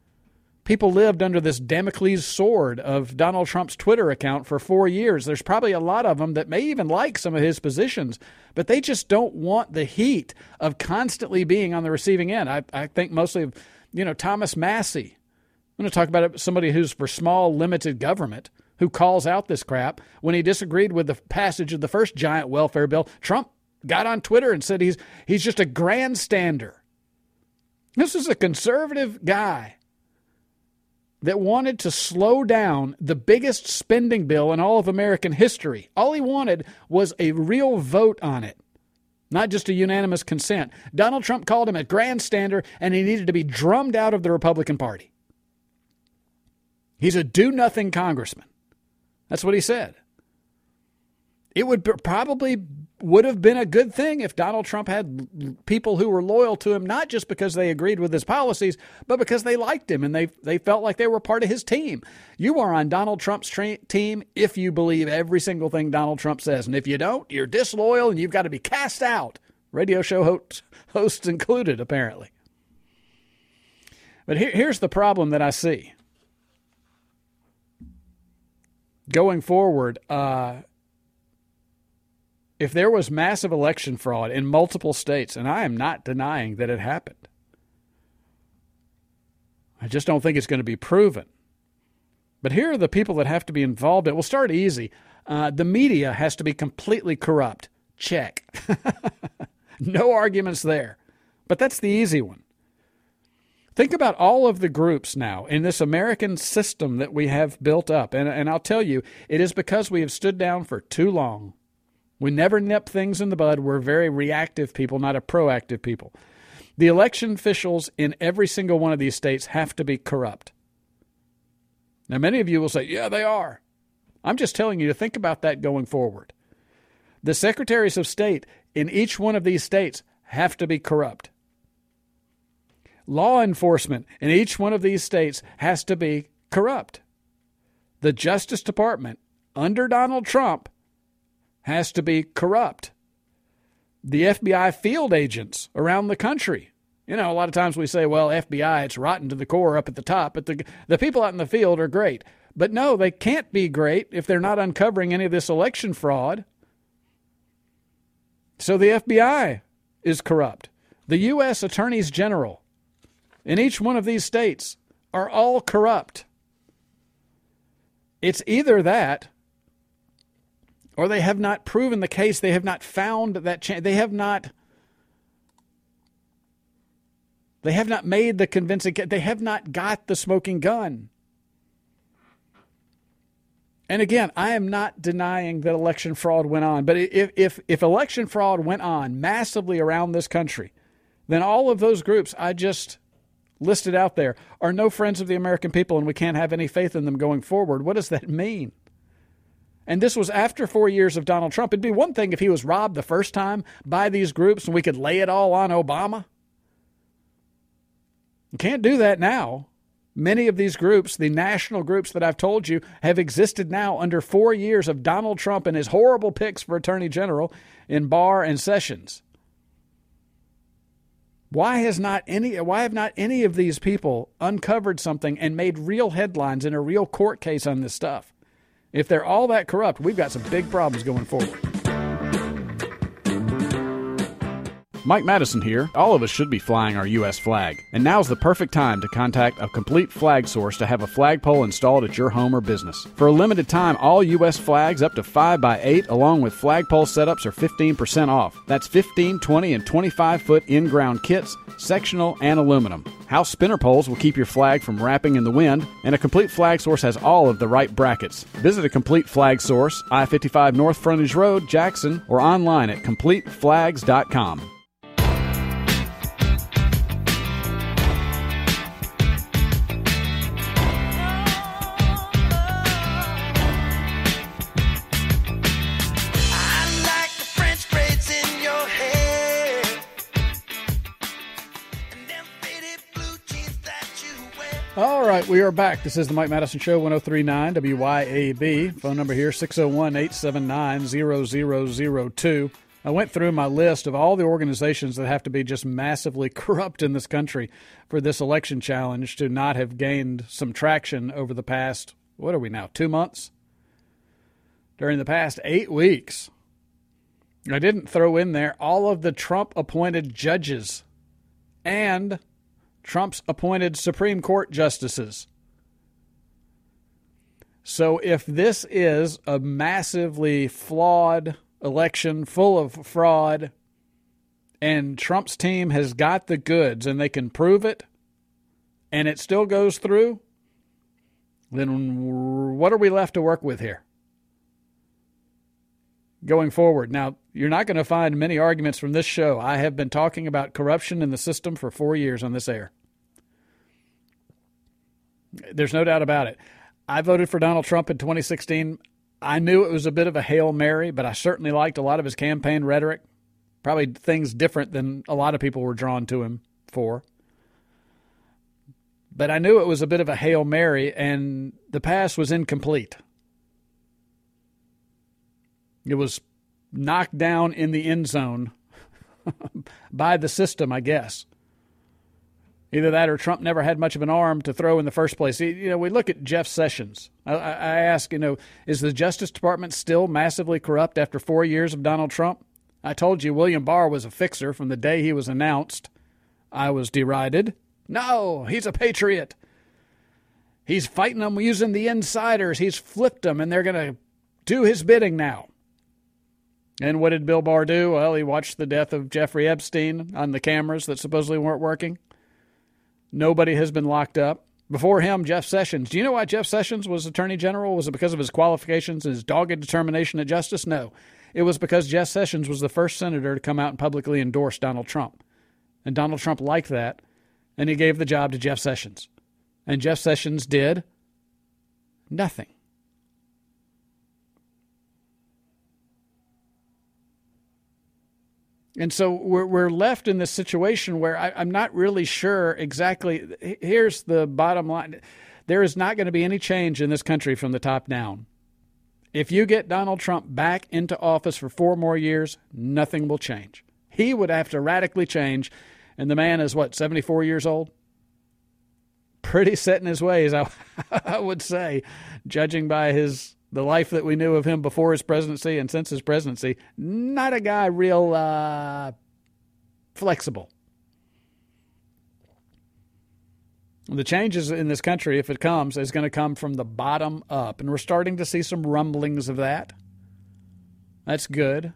People lived under this Damocles sword of Donald Trump's Twitter account for 4 years. There's probably a lot of them that may even like some of his positions, but they just don't want the heat of constantly being on the receiving end. I think mostly of, Thomas Massey. I'm going to talk about somebody who's for small, limited government, who calls out this crap. When he disagreed with the passage of the first giant welfare bill, Trump got on Twitter and said he's just a grandstander. This is a conservative guy that wanted to slow down the biggest spending bill in all of American history. All he wanted was a real vote on it, not just a unanimous consent. Donald Trump called him a grandstander, and he needed to be drummed out of the Republican Party. He's a do-nothing congressman. That's what he said. It would have been a good thing if Donald Trump had people who were loyal to him, not just because they agreed with his policies, but because they liked him and they felt like they were part of his team. You are on Donald Trump's team if you believe every single thing Donald Trump says. And if you don't, you're disloyal and you've got to be cast out. Radio show hosts included, apparently. But here's the problem that I see. Going forward, if there was massive election fraud in multiple states, and I am not denying that it happened, I just don't think it's going to be proven. But here are the people that have to be involved. We'll start easy. The media has to be completely corrupt. Check. No arguments there. But that's the easy one. Think about all of the groups now in this American system that we have built up. And I'll tell you, it is because we have stood down for too long. We never nip things in the bud. We're very reactive people, not a proactive people. The election officials in every single one of these states have to be corrupt. Now, many of you will say, yeah, they are. I'm just telling you to think about that going forward. The secretaries of state in each one of these states have to be corrupt. Law enforcement in each one of these states has to be corrupt. The Justice Department under Donald Trump has to be corrupt. The FBI field agents around the country. A lot of times we say, well, FBI, it's rotten to the core up at the top, but the people out in the field are great. But no, they can't be great if they're not uncovering any of this election fraud. So the FBI is corrupt. The U.S. attorneys general in each one of these states are all corrupt. It's either that, or they have not proven the case. They have not found that they have not made the convincing case. They have not got the smoking gun. And again, I am not denying that election fraud went on. But if election fraud went on massively around this country, then all of those groups I just listed out there are no friends of the American people, and we can't have any faith in them going forward. What does that mean? And this was after 4 years of Donald Trump. It'd be one thing if he was robbed the first time by these groups and we could lay it all on Obama. You can't do that now. Many of these groups, the national groups that I've told you, have existed now under 4 years of Donald Trump and his horrible picks for Attorney General in Barr and Sessions. Why have not any of these people uncovered something and made real headlines in a real court case on this stuff? If they're all that corrupt, we've got some big problems going forward. Mike Madison here. All of us should be flying our U.S. flag, and now's the perfect time to contact a Complete Flag Source to have a flagpole installed at your home or business. For a limited time, all U.S. flags up to 5x8 along with flagpole setups are 15% off. That's 15, 20, and 25-foot in-ground kits, sectional, and aluminum. House spinner poles will keep your flag from wrapping in the wind, and a Complete Flag Source has all of the right brackets. Visit a Complete Flag Source, I-55 North Frontage Road, Jackson, or online at CompleteFlags.com. All right, we are back. This is the Mike Madison Show, 103.9 WYAB. Phone number here, 601-879-0002. I went through my list of all the organizations that have to be just massively corrupt in this country for this election challenge to not have gained some traction over the past, what are we now, 2 months? During the past 8 weeks. I didn't throw in there all of the Trump-appointed judges and Trump's appointed Supreme Court justices. So if this is a massively flawed election full of fraud and Trump's team has got the goods and they can prove it and it still goes through, then what are we left to work with here going forward? Now, you're not going to find many arguments from this show. I have been talking about corruption in the system for 4 years on this air. There's no doubt about it. I voted for Donald Trump in 2016. I knew it was a bit of a Hail Mary, but I certainly liked a lot of his campaign rhetoric. Probably things different than a lot of people were drawn to him for. But I knew it was a bit of a Hail Mary, and the pass was incomplete. It was knocked down in the end zone by the system, I guess. Either that or Trump never had much of an arm to throw in the first place. You know, we look at Jeff Sessions. I ask, is the Justice Department still massively corrupt after 4 years of Donald Trump? I told you William Barr was a fixer from the day he was announced. I was derided. No, he's a patriot. He's fighting them using the insiders. He's flipped them, and they're going to do his bidding now. And what did Bill Barr do? Well, he watched the death of Jeffrey Epstein on the cameras that supposedly weren't working. Nobody has been locked up. Before him, Jeff Sessions. Do you know why Jeff Sessions was Attorney General? Was it because of his qualifications and his dogged determination at justice? No. It was because Jeff Sessions was the first senator to come out and publicly endorse Donald Trump. And Donald Trump liked that, and he gave the job to Jeff Sessions. And Jeff Sessions did nothing. And so we're left in this situation where I'm not really sure exactly. Here's the bottom line. There is not going to be any change in this country from the top down. If you get Donald Trump back into office for 4 more years, nothing will change. He would have to radically change. And the man is, 74 years old? Pretty set in his ways, I would say, judging by the life that we knew of him before his presidency and since his presidency. Not a guy real flexible. The changes in this country, if it comes, is going to come from the bottom up. And we're starting to see some rumblings of that. That's good.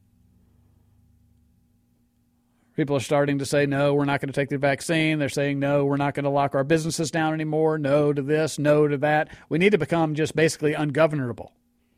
People are starting to say, no, we're not going to take the vaccine. They're saying, no, we're not going to lock our businesses down anymore. No to this, no to that. We need to become just basically ungovernable.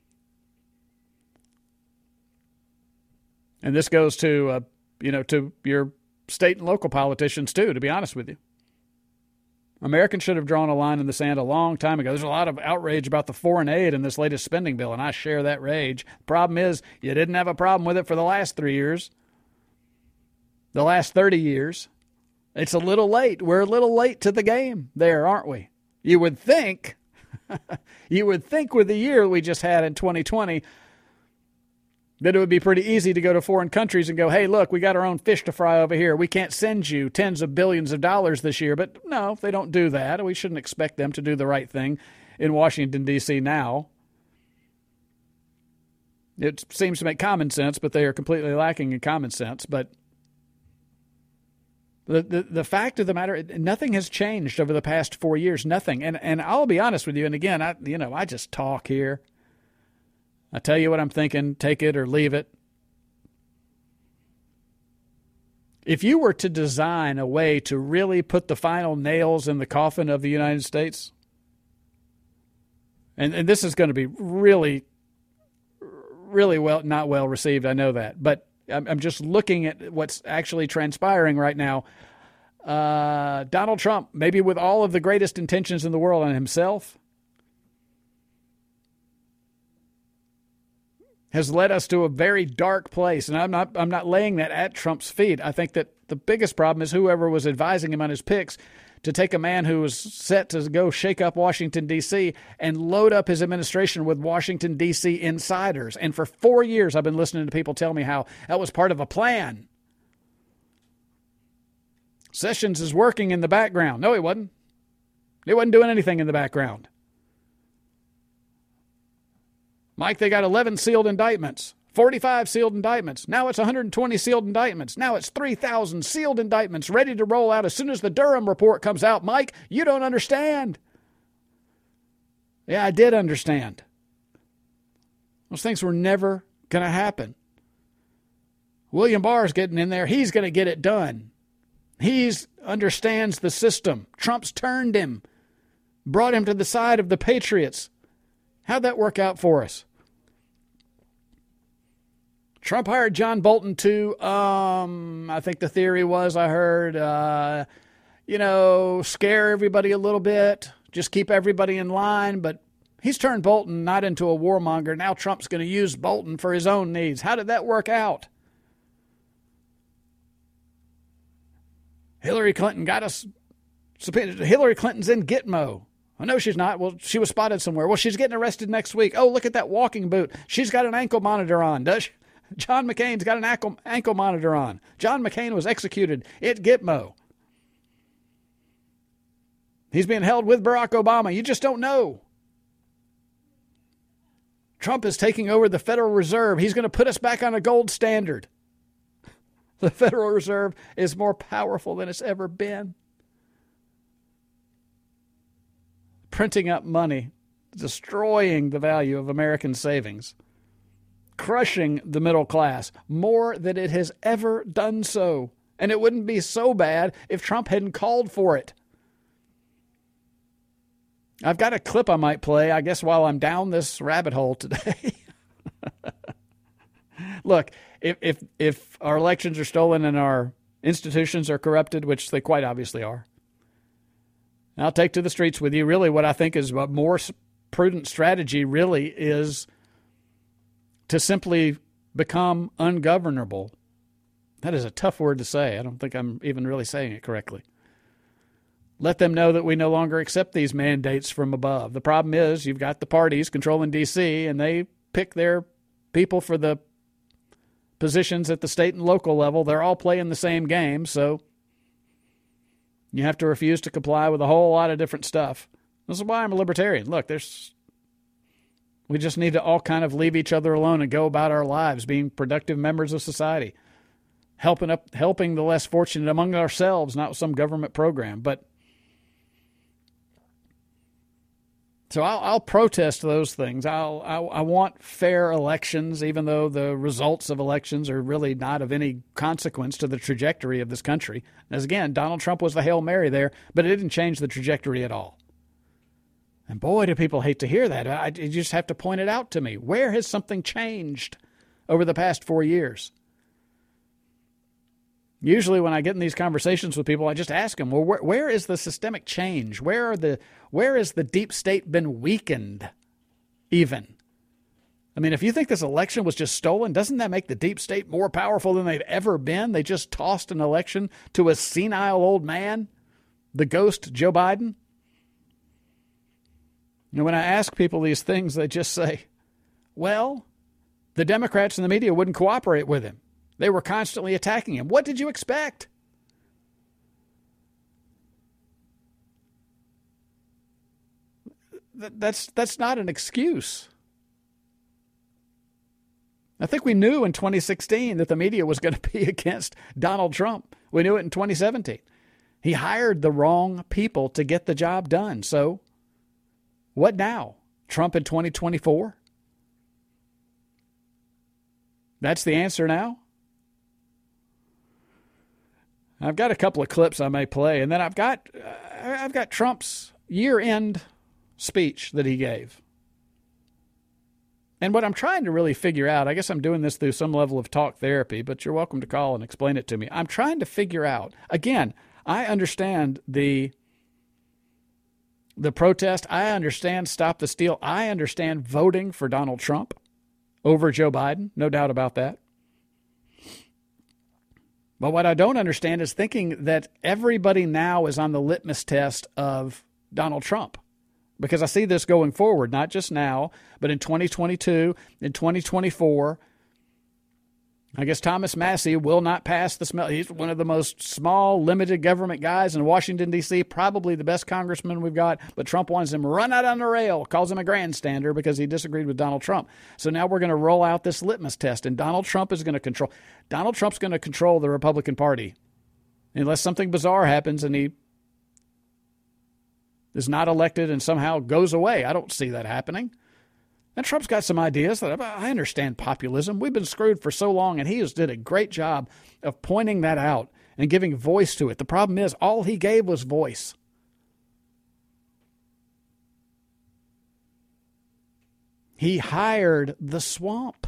And this goes to, to your state and local politicians, too, to be honest with you. Americans should have drawn a line in the sand a long time ago. There's a lot of outrage about the foreign aid in this latest spending bill, and I share that rage. The problem is you didn't have a problem with it for the last 3 years. The last 30 years. It's a little late. We're a little late to the game there, aren't we? You would think with the year we just had in 2020 that it would be pretty easy to go to foreign countries and go, hey, look, we got our own fish to fry over here. We can't send you tens of billions of dollars this year. But no, they don't do that. We shouldn't expect them to do the right thing in Washington, D.C. now. It seems to make common sense, but they are completely lacking in common sense. But the fact of the matter, nothing has changed over the past 4 years. Nothing. And I'll be honest with you. And again, I just talk here. I tell you what I'm thinking. Take it or leave it. If you were to design a way to really put the final nails in the coffin of the United States, and this is going to be really, really not well received, I know that, but I'm just looking at what's actually transpiring right now. Donald Trump, maybe with all of the greatest intentions in the world on himself, has led us to a very dark place. And I'm not laying that at Trump's feet. I think that the biggest problem is whoever was advising him on his picks to take a man who was set to go shake up Washington, D.C., and load up his administration with Washington, D.C. insiders. And for 4 years, I've been listening to people tell me how that was part of a plan. Sessions is working in the background. No, he wasn't. He wasn't doing anything in the background. Mike, they got 11 sealed indictments, 45 sealed indictments. Now it's 120 sealed indictments. Now it's 3,000 sealed indictments ready to roll out as soon as the Durham report comes out. Mike, you don't understand. Yeah, I did understand. Those things were never going to happen. William Barr's getting in there. He's going to get it done. He understands the system. Trump's turned him, brought him to the side of the patriots. How'd that work out for us? Trump hired John Bolton to, I think the theory was, I heard, scare everybody a little bit, just keep everybody in line. But he's turned Bolton not into a warmonger. Now Trump's going to use Bolton for his own needs. How did that work out? Hillary Clinton got us subpoenaed. Hillary Clinton's in Gitmo. I know she's not. Well, she was spotted somewhere. Well, she's getting arrested next week. Oh, look at that walking boot. She's got an ankle monitor on, does she? John McCain's got an ankle monitor on. John McCain was executed at Gitmo. He's being held with Barack Obama. You just don't know. Trump is taking over the Federal Reserve. He's going to put us back on a gold standard. The Federal Reserve is more powerful than it's ever been. Printing up money, destroying the value of American savings, crushing the middle class more than it has ever done so. And it wouldn't be so bad if Trump hadn't called for it. I've got a clip I might play, I guess, while I'm down this rabbit hole today. Look, if our elections are stolen and our institutions are corrupted, which they quite obviously are, I'll take to the streets with you. Really, what I think is a more prudent strategy really is to simply become ungovernable. That is a tough word to say. I don't think I'm even really saying it correctly. Let them know that we no longer accept these mandates from above. The problem is you've got the parties controlling D.C., and they pick their people for the positions at the state and local level. They're all playing the same game, so you have to refuse to comply with a whole lot of different stuff. This is why I'm a libertarian. Look, we just need to all kind of leave each other alone and go about our lives being productive members of society, helping the less fortunate among ourselves, not some government program. But so I'll protest those things. I want fair elections, even though the results of elections are really not of any consequence to the trajectory of this country. As again, Donald Trump was the Hail Mary there, but it didn't change the trajectory at all. And boy, do people hate to hear that. You just have to point it out to me. Where has something changed over the past 4 years? Usually when I get in these conversations with people, I just ask them, well, where is the systemic change? Where is the deep state been weakened even? I mean, if you think this election was just stolen, doesn't that make the deep state more powerful than they've ever been? They just tossed an election to a senile old man, the ghost Joe Biden. And when I ask people these things, they just say, well, the Democrats and the media wouldn't cooperate with him. They were constantly attacking him. What did you expect? That's not an excuse. I think we knew in 2016 that the media was going to be against Donald Trump. We knew it in 2017. He hired the wrong people to get the job done. So what now? Trump in 2024? That's the answer now? I've got a couple of clips I may play, and then I've got Trump's year-end speech that he gave. And what I'm trying to really figure out, I guess I'm doing this through some level of talk therapy, but you're welcome to call and explain it to me. I'm trying to figure out, again, I understand the protest. I understand Stop the Steal. I understand voting for Donald Trump over Joe Biden. No doubt about that. But what I don't understand is thinking that everybody now is on the litmus test of Donald Trump. Because I see this going forward, not just now, but in 2022, in 2024. I guess Thomas Massie will not pass the smell. He's one of the most small, limited government guys in Washington, D.C., probably the best congressman we've got, but Trump wants him run out on the rail, calls him a grandstander because he disagreed with Donald Trump. So now we're going to roll out this litmus test, and Donald Trump's going to control the Republican Party unless something bizarre happens and he is not elected and somehow goes away. I don't see that happening. And Trump's got some ideas that I understand populism. We've been screwed for so long, and he has did a great job of pointing that out and giving voice to it. The problem is all he gave was voice. He hired the swamp.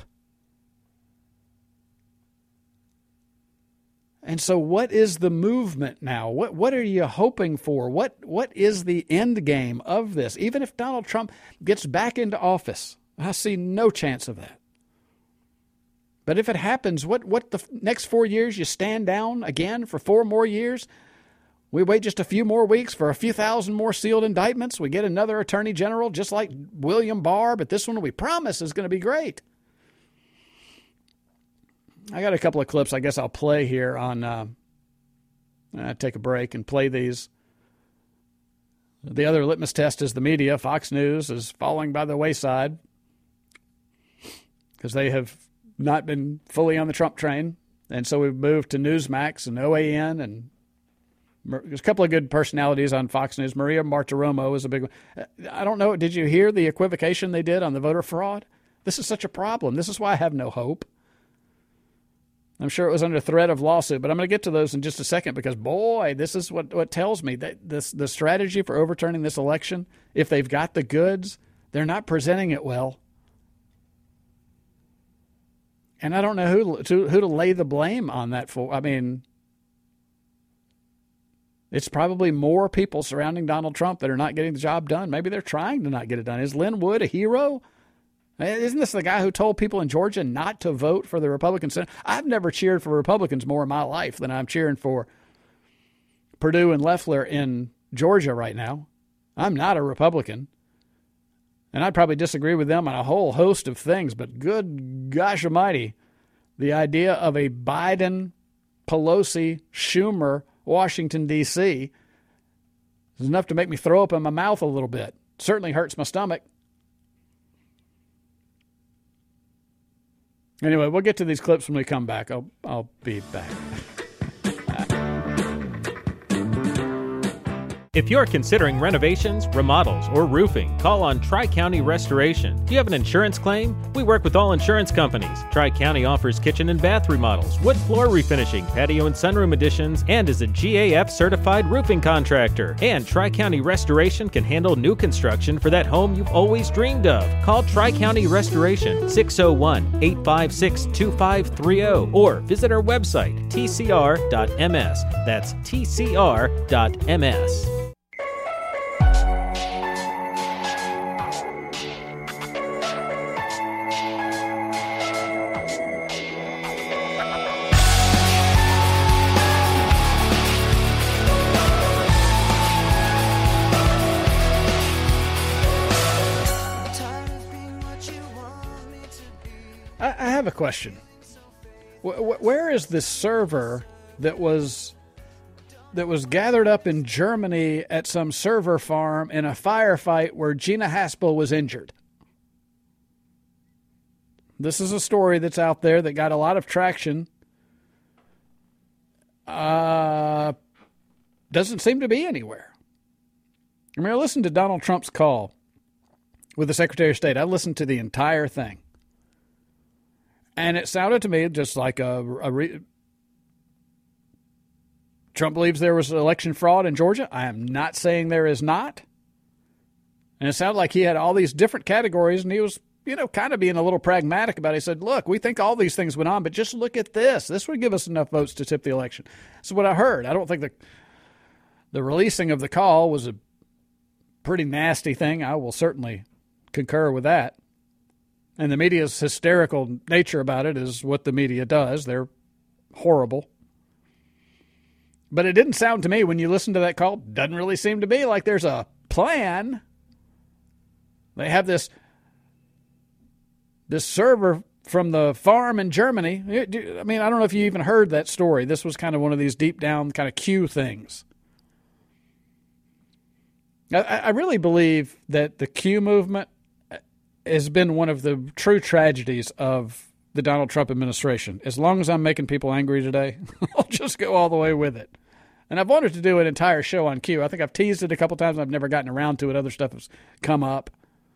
And so what is the movement now? What are you hoping for? What is the end game of this? Even if Donald Trump gets back into office, I see no chance of that. But if it happens, what the next 4 years, you stand down again for 4 more years? We wait just a few more weeks for a few thousand more sealed indictments. We get another attorney general just like William Barr, but this one we promise is going to be great. I got a couple of clips I guess I'll play here on take a break and play these. The other litmus test is the media. Fox News is falling by the wayside because they have not been fully on the Trump train. And so we've moved to Newsmax and OAN, and there's a couple of good personalities on Fox News. Maria Bartiromo is a big one. I don't know, did you hear the equivocation they did on the voter fraud? This is such a problem. This is why I have no hope. I'm sure it was under threat of lawsuit, but I'm going to get to those in just a second because, boy, this is what tells me that the strategy for overturning this election, if they've got the goods, they're not presenting it well. And I don't know who to lay the blame on that for. I mean, it's probably more people surrounding Donald Trump that are not getting the job done. Maybe they're trying to not get it done. Is Lin Wood a hero? Isn't this the guy who told people in Georgia not to vote for the Republican Senate? I've never cheered for Republicans more in my life than I'm cheering for Perdue and Loeffler in Georgia right now. I'm not a Republican. And I'd probably disagree with them on a whole host of things, but good gosh almighty, the idea of a Biden, Pelosi, Schumer, Washington, D.C. is enough to make me throw up in my mouth a little bit. Certainly hurts my stomach. Anyway, we'll get to these clips when we come back. I'll be back. If you're considering renovations, remodels, or roofing, call on Tri-County Restoration. Do you have an insurance claim? We work with all insurance companies. Tri-County offers kitchen and bath remodels, wood floor refinishing, patio and sunroom additions, and is a GAF-certified roofing contractor. And Tri-County Restoration can handle new construction for that home you've always dreamed of. Call Tri-County Restoration, 601-856-2530, or visit our website, tcr.ms. That's tcr.ms. I have a question. Where is this server that was gathered up in Germany at some server farm in a firefight where Gina Haspel was injured? This is a story that's out there that got a lot of traction. Doesn't seem to be anywhere. I mean, I listened to Donald Trump's call with the Secretary of State. I listened to the entire thing. And it sounded to me just like Trump believes there was election fraud in Georgia. I am not saying there is not. And it sounded like he had all these different categories, and he was, kind of being a little pragmatic about it. He said, look, we think all these things went on, but just look at this. This would give us enough votes to tip the election. That's what I heard. I don't think the releasing of the call was a pretty nasty thing. I will certainly concur with that. And the media's hysterical nature about it is what the media does. They're horrible. But it didn't sound to me when you listen to that call, doesn't really seem to be like there's a plan. They have this server from the farm in Germany. I mean, I don't know if you even heard that story. This was kind of one of these deep down kind of Q things. I really believe that the Q movement has been one of the true tragedies of the Donald Trump administration. As long as I'm making people angry today, I'll just go all the way with it. And I've wanted to do an entire show on Q. I think I've teased it a couple times. I've never gotten around to it. Other stuff has come up.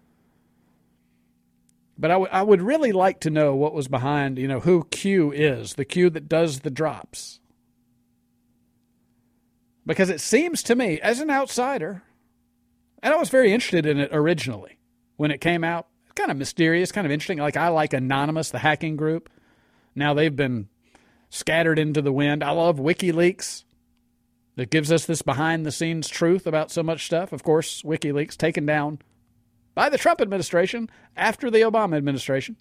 But I would really like to know what was behind, who Q is, the Q that does the drops. Because it seems to me, as an outsider, and I was very interested in it originally when it came out, kind of mysterious, kind of interesting. Like, I like Anonymous, the hacking group. Now they've been scattered into the wind. I love WikiLeaks. It gives us this behind-the-scenes truth about so much stuff. Of course, WikiLeaks taken down by the Trump administration after the Obama administration.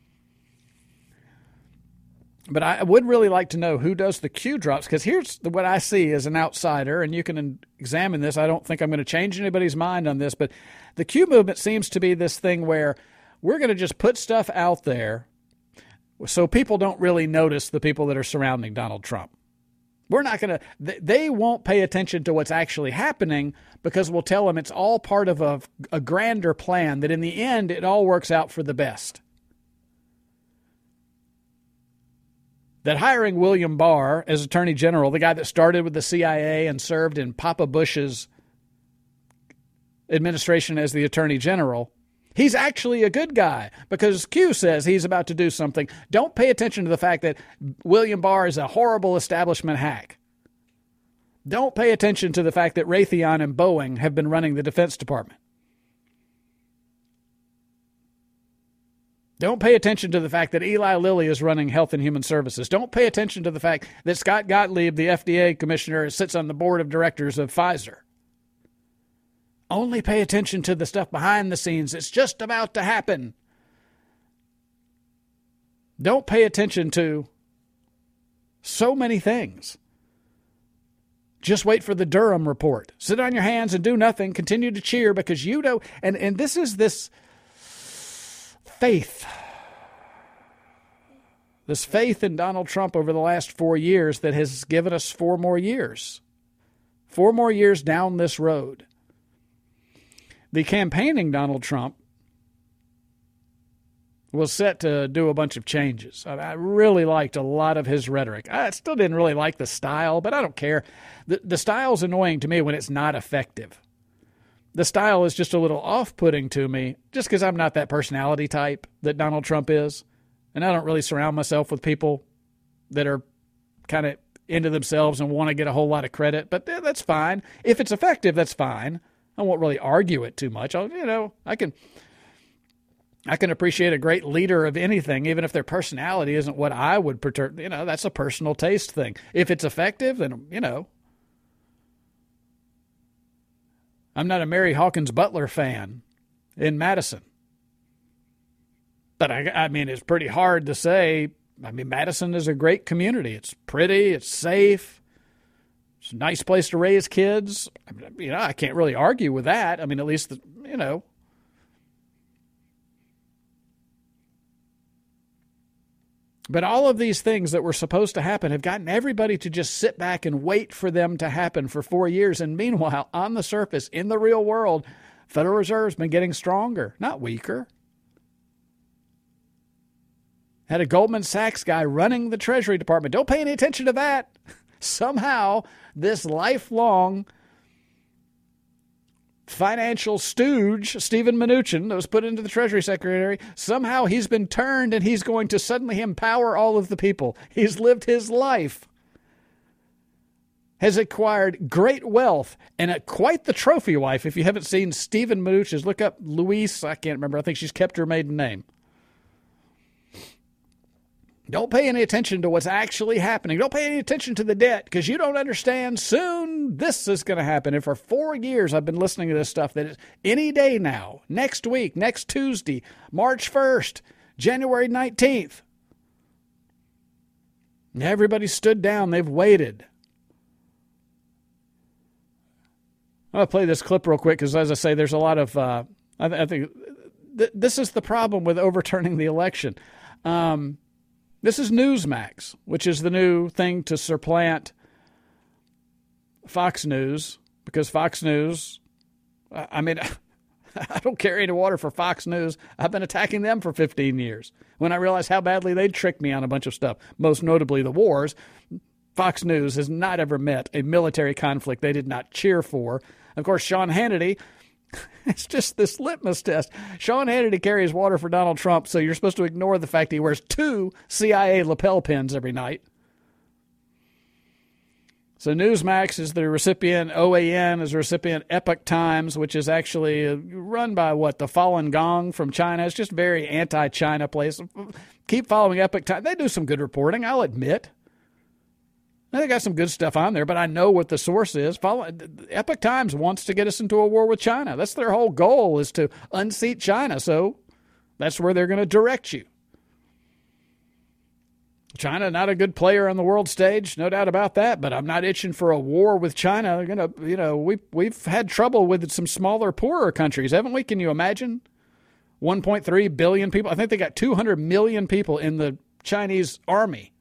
But I would really like to know who does the Q drops, because here's what I see as an outsider, and you can examine this. I don't think I'm going to change anybody's mind on this, but the Q movement seems to be this thing where we're going to just put stuff out there so people don't really notice the people that are surrounding Donald Trump. We're not going to, they won't pay attention to what's actually happening because we'll tell them it's all part of a grander plan, that in the end, it all works out for the best. That hiring William Barr as Attorney General, the guy that started with the CIA and served in Papa Bush's administration as the Attorney General, he's actually a good guy because Q says he's about to do something. Don't pay attention to the fact that William Barr is a horrible establishment hack. Don't pay attention to the fact that Raytheon and Boeing have been running the Defense Department. Don't pay attention to the fact that Eli Lilly is running Health and Human Services. Don't pay attention to the fact that Scott Gottlieb, the FDA commissioner, sits on the board of directors of Pfizer. Only pay attention to the stuff behind the scenes. It's just about to happen. Don't pay attention to so many things. Just wait for the Durham report. Sit on your hands and do nothing. Continue to cheer because you know, and this is this faith. This faith in Donald Trump over the last 4 years that has given us 4 more years. 4 more years down this road. The campaigning Donald Trump was set to do a bunch of changes. I really liked a lot of his rhetoric. I still didn't really like the style, but I don't care. The style's annoying to me when it's not effective. The style is just a little off-putting to me just because I'm not that personality type that Donald Trump is. And I don't really surround myself with people that are kind of into themselves and want to get a whole lot of credit. But that's fine. If it's effective, that's fine. I won't really argue it too much. I can appreciate a great leader of anything, even if their personality isn't what I would prefer. That's a personal taste thing. If it's effective, then, I'm not a Mary Hawkins Butler fan in Madison. But I mean, it's pretty hard to say. I mean, Madison is a great community. It's pretty. It's safe. It's a nice place to raise kids. I can't really argue with that. I mean, at least, But all of these things that were supposed to happen have gotten everybody to just sit back and wait for them to happen for 4 years. And meanwhile, on the surface, in the real world, Federal Reserve's been getting stronger, not weaker. Had a Goldman Sachs guy running the Treasury Department. Don't pay any attention to that. Somehow, this lifelong financial stooge, Steven Mnuchin, that was put into the Treasury Secretary, somehow he's been turned and he's going to suddenly empower all of the people. He's lived his life, has acquired great wealth, and quite the trophy wife. If you haven't seen Steven Mnuchin's, look up Louise, I can't remember, I think she's kept her maiden name. Don't pay any attention to what's actually happening. Don't pay any attention to the debt because you don't understand. Soon this is going to happen. And for 4 years, I've been listening to this stuff that is any day now, next week, next Tuesday, March 1st, January 19th. Everybody stood down. They've waited. I'm going to play this clip real quick because, as I say, there's a lot of I think this is the problem with overturning the election. This is Newsmax, which is the new thing to supplant Fox News, because Fox News, I mean, I don't carry any water for Fox News. I've been attacking them for 15 years. When I realized how badly they tricked me on a bunch of stuff, most notably the wars, Fox News has not ever met a military conflict they did not cheer for. Of course, Sean Hannity, it's just this litmus test. Sean Hannity carries water for Donald Trump, so you're supposed to ignore the fact he wears 2 CIA lapel pins every night. So Newsmax is the recipient, OAN is the recipient, Epoch Times, which is actually run by, the Falun Gong from China. It's just a very anti-China place. Keep following Epoch Times. They do some good reporting, I'll admit. They got some good stuff on there, but I know what the source is. Epoch Times wants to get us into a war with China. That's their whole goal, is to unseat China, so that's where they're going to direct you. China, not a good player on the world stage, no doubt about that, but I'm not itching for a war with China. They're going to, we've had trouble with some smaller, poorer countries, haven't we? Can you imagine? 1.3 billion people. I think they got 200 million people in the Chinese army.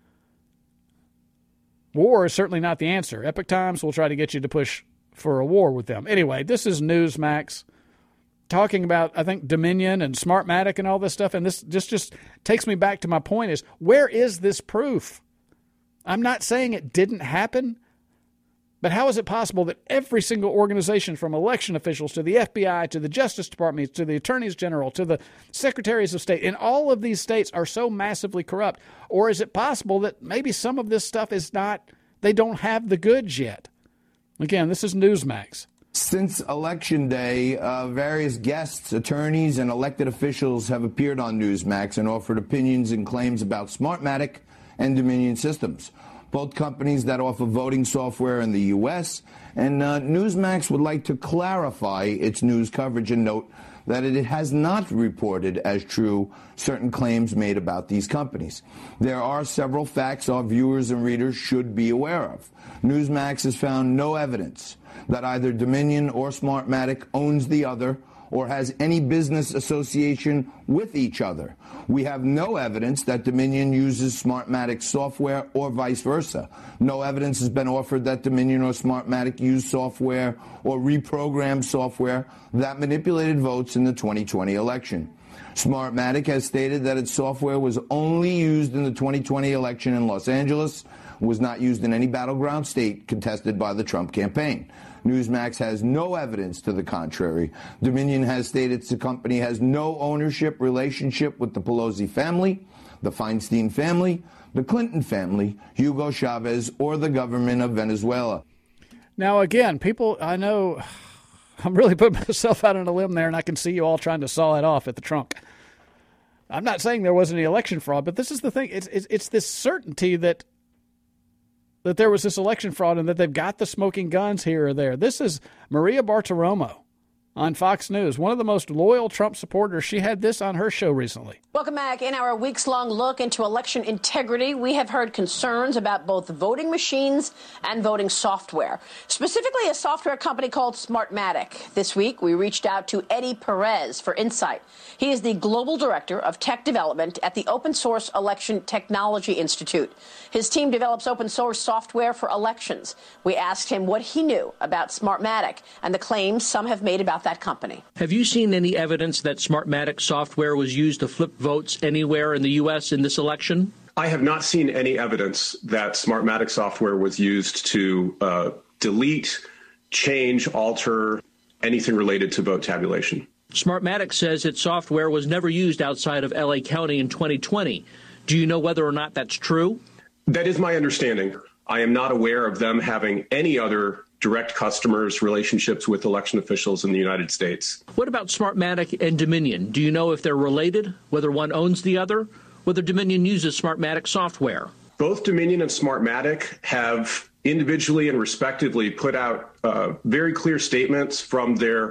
War is certainly not the answer. Epoch Times will try to get you to push for a war with them. Anyway, this is Newsmax talking about, I think, Dominion and Smartmatic and all this stuff, and this just takes me back to my point is, where is this proof? I'm not saying it didn't happen, but how is it possible that every single organization, from election officials to the FBI to the Justice Department to the attorneys general to the secretaries of state in all of these states are so massively corrupt? Or is it possible that maybe some of this stuff is not, they don't have the goods yet? Again, this is Newsmax. Since Election Day, various guests, attorneys, and elected officials have appeared on Newsmax and offered opinions and claims about Smartmatic and Dominion Systems, both companies that offer voting software in the U.S., and Newsmax would like to clarify its news coverage and note that it has not reported as true certain claims made about these companies. There are several facts our viewers and readers should be aware of. Newsmax has found no evidence that either Dominion or Smartmatic owns the other or has any business association with each other. We have no evidence that Dominion uses Smartmatic software or vice versa. No evidence has been offered that Dominion or Smartmatic use software or reprogrammed software that manipulated votes in the 2020 election. Smartmatic has stated that its software was only used in the 2020 election in Los Angeles, was not used in any battleground state contested by the Trump campaign. Newsmax has no evidence to the contrary. Dominion has stated the company has no ownership relationship with the Pelosi family, the Feinstein family, the Clinton family, Hugo Chavez, or the government of Venezuela. Now, again, people, I know I'm really putting myself out on a limb there, and I can see you all trying to saw it off at the trunk. I'm not saying there wasn't any election fraud, but this is the thing. It's this certainty that there was this election fraud and that they've got the smoking guns here or there. This is Maria Bartiromo on Fox News, one of the most loyal Trump supporters. She had this on her show recently. Welcome back. In our weeks-long look into election integrity, we have heard concerns about both voting machines and voting software, specifically a software company called Smartmatic. This week, we reached out to Eddie Perez for insight. He is the global director of tech development at the Open Source Election Technology Institute. His team develops open source software for elections. We asked him what he knew about Smartmatic and the claims some have made about that company. Have you seen any evidence that Smartmatic software was used to flip votes anywhere in the U.S. in this election? I have not seen any evidence that Smartmatic software was used to delete, change, alter anything related to vote tabulation. Smartmatic says its software was never used outside of L.A. County in 2020. Do you know whether or not that's true? That is my understanding. I am not aware of them having any other direct customers, relationships with election officials in the United States. What about Smartmatic and Dominion? Do you know if they're related, whether one owns the other, whether Dominion uses Smartmatic software? Both Dominion and Smartmatic have individually and respectively put out very clear statements from their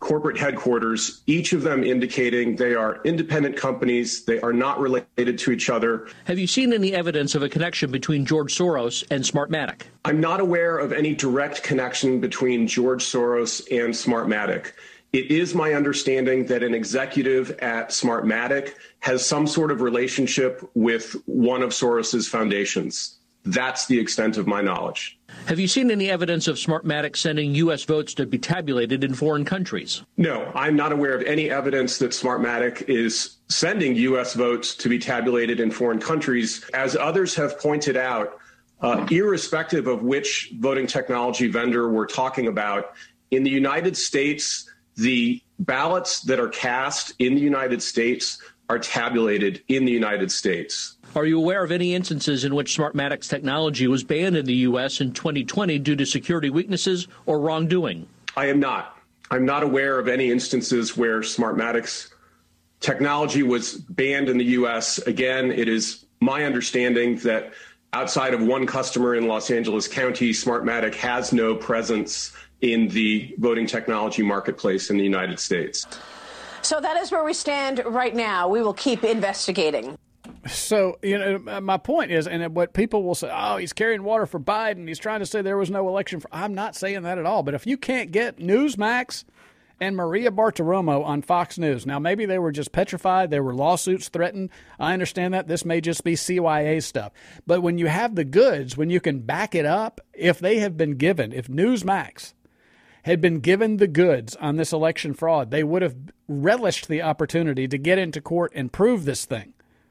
corporate headquarters, each of them indicating they are independent companies. They are not related to each other. Have you seen any evidence of a connection between George Soros and Smartmatic? I'm not aware of any direct connection between George Soros and Smartmatic. It is my understanding that an executive at Smartmatic has some sort of relationship with one of Soros's foundations. That's the extent of my knowledge. Have you seen any evidence of Smartmatic sending U.S. votes to be tabulated in foreign countries? No, I'm not aware of any evidence that Smartmatic is sending U.S. votes to be tabulated in foreign countries. As others have pointed out, irrespective of which voting technology vendor we're talking about, in the United States, the ballots that are cast in the United States are tabulated in the United States. Are you aware of any instances in which Smartmatic's technology was banned in the U.S. in 2020 due to security weaknesses or wrongdoing? I am not. I'm not aware of any instances where Smartmatic's technology was banned in the U.S. Again, it is my understanding that outside of one customer in Los Angeles County, Smartmatic has no presence in the voting technology marketplace in the United States. So that is where we stand right now. We will keep investigating. So, my point is, and what people will say, oh, he's carrying water for Biden. He's trying to say there was no election. I'm not saying that at all. But if you can't get Newsmax and Maria Bartiromo on Fox News, now maybe they were just petrified. There were lawsuits threatened. I understand that. This may just be CYA stuff. But when you have the goods, when you can back it up, if they have been given, if Newsmax had been given the goods on this election fraud, they would have relished the opportunity to get into court and prove this thing.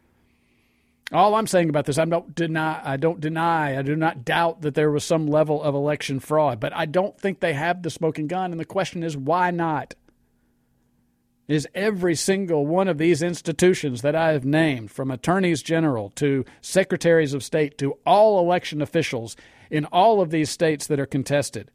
All I'm saying about this, I do not doubt that there was some level of election fraud, but I don't think they have the smoking gun, and the question is, why not? Is every single one of these institutions that I have named, from attorneys general to secretaries of state to all election officials in all of these states that are contested,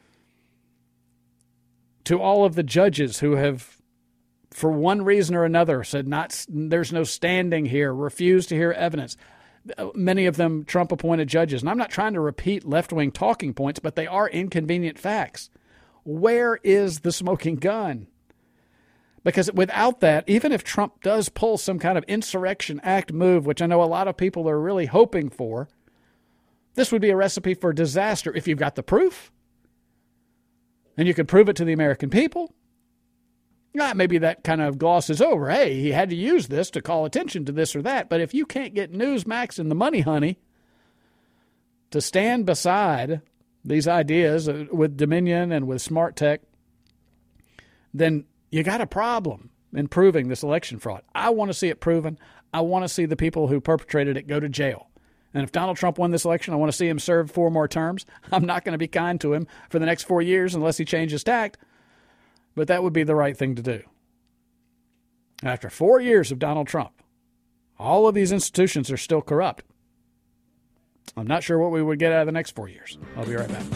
to all of the judges who have, for one reason or another, said there's no standing here, refused to hear evidence. Many of them Trump-appointed judges. And I'm not trying to repeat left-wing talking points, but they are inconvenient facts. Where is the smoking gun? Because without that, even if Trump does pull some kind of Insurrection Act move, which I know a lot of people are really hoping for, this would be a recipe for disaster if you've got the proof and you can prove it to the American people. Maybe that kind of glosses over. Hey, he had to use this to call attention to this or that. But if you can't get Newsmax and the money honey to stand beside these ideas with Dominion and with Smart Tech, then you got a problem in proving this election fraud. I want to see it proven. I want to see the people who perpetrated it go to jail. And if Donald Trump won this election, I want to see him serve 4 more terms. I'm not going to be kind to him for the next 4 years unless he changes tact. But that would be the right thing to do. After 4 years of Donald Trump, all of these institutions are still corrupt. I'm not sure what we would get out of the next 4 years. I'll be right back.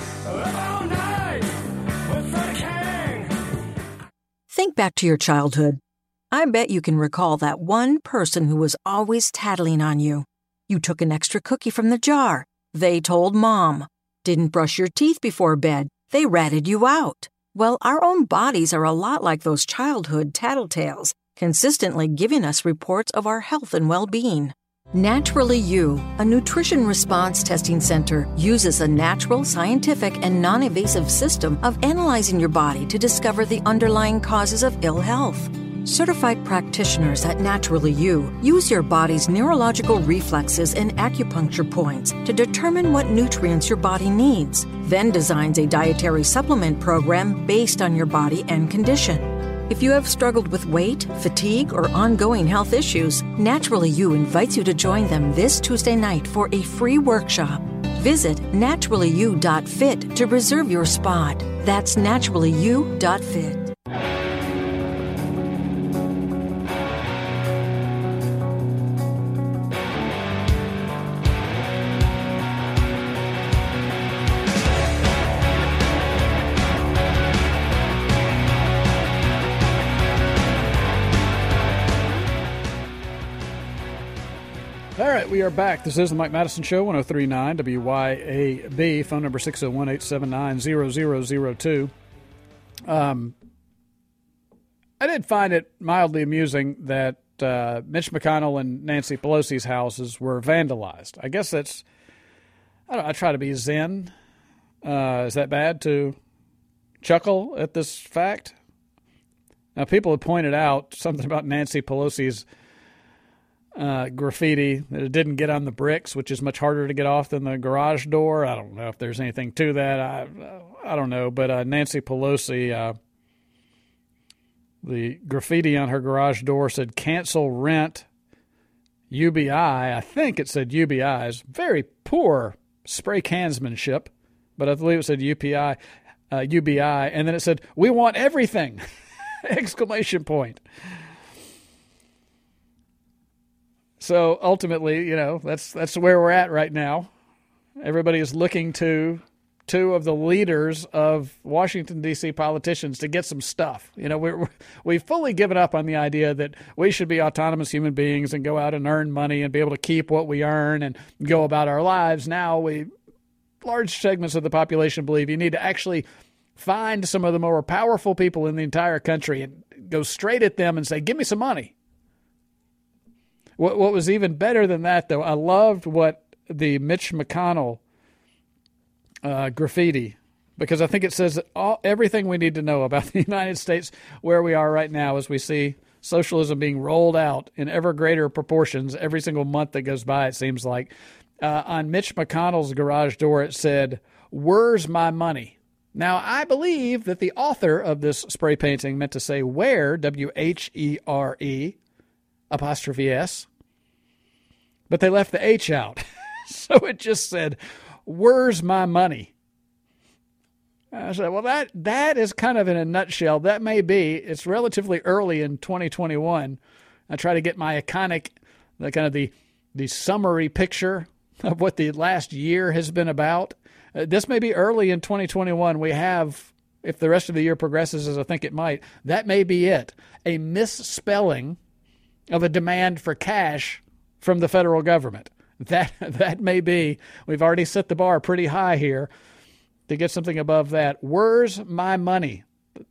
Think back to your childhood. I bet you can recall that one person who was always tattling on you. You took an extra cookie from the jar. They told Mom. Didn't brush your teeth before bed. They ratted you out. Well, our own bodies are a lot like those childhood tattletales, consistently giving us reports of our health and well-being. Naturally You, a nutrition response testing center, uses a natural, scientific, and non-invasive system of analyzing your body to discover the underlying causes of ill health. Certified practitioners at Naturally You use your body's neurological reflexes and acupuncture points to determine what nutrients your body needs, then designs a dietary supplement program based on your body and condition. If you have struggled with weight, fatigue, or ongoing health issues, Naturally You invites you to join them this Tuesday night for a free workshop. Visit naturallyu.fit to reserve your spot. That's naturallyu.fit. All right, we are back. This is the Mike Madison Show, 103.9 WYAB, phone number 601-879-0002. I did find it mildly amusing that Mitch McConnell and Nancy Pelosi's houses were vandalized. I guess that's, I try to be zen. Is that bad to chuckle at this fact? Now, people have pointed out something about Nancy Pelosi's graffiti, that it didn't get on the bricks, which is much harder to get off than the garage door. I don't know if there's anything to that. I don't know. But Nancy Pelosi, the graffiti on her garage door said, "Cancel rent, UBI." I think it said UBI. It's very poor spray cansmanship, but I believe it said UBI. And then it said, "We want everything!" Exclamation point. So ultimately, that's where we're at right now. Everybody is looking to two of the leaders of Washington, D.C. politicians to get some stuff. We've fully given up on the idea that we should be autonomous human beings and go out and earn money and be able to keep what we earn and go about our lives. Now large segments of the population believe you need to actually find some of the more powerful people in the entire country and go straight at them and say, "Give me some money." What was even better than that, though, I loved what the Mitch McConnell graffiti, because I think it says everything we need to know about the United States, where we are right now as we see socialism being rolled out in ever greater proportions every single month that goes by, it seems like. On Mitch McConnell's garage door, it said, "Where's my money?" Now, I believe that the author of this spray painting meant to say where, W-H-E-R-E, apostrophe S, but they left the H out. So it just said, "Where's my money?" I said, well, that is kind of in a nutshell. That may be. It's relatively early in 2021. I try to get my iconic, the summary picture of what the last year has been about. This may be early in 2021. We have, if the rest of the year progresses as I think it might, that may be it. A misspelling of a demand for cash from the federal government. That may be. We've already set the bar pretty high here to get something above that. Where's my money?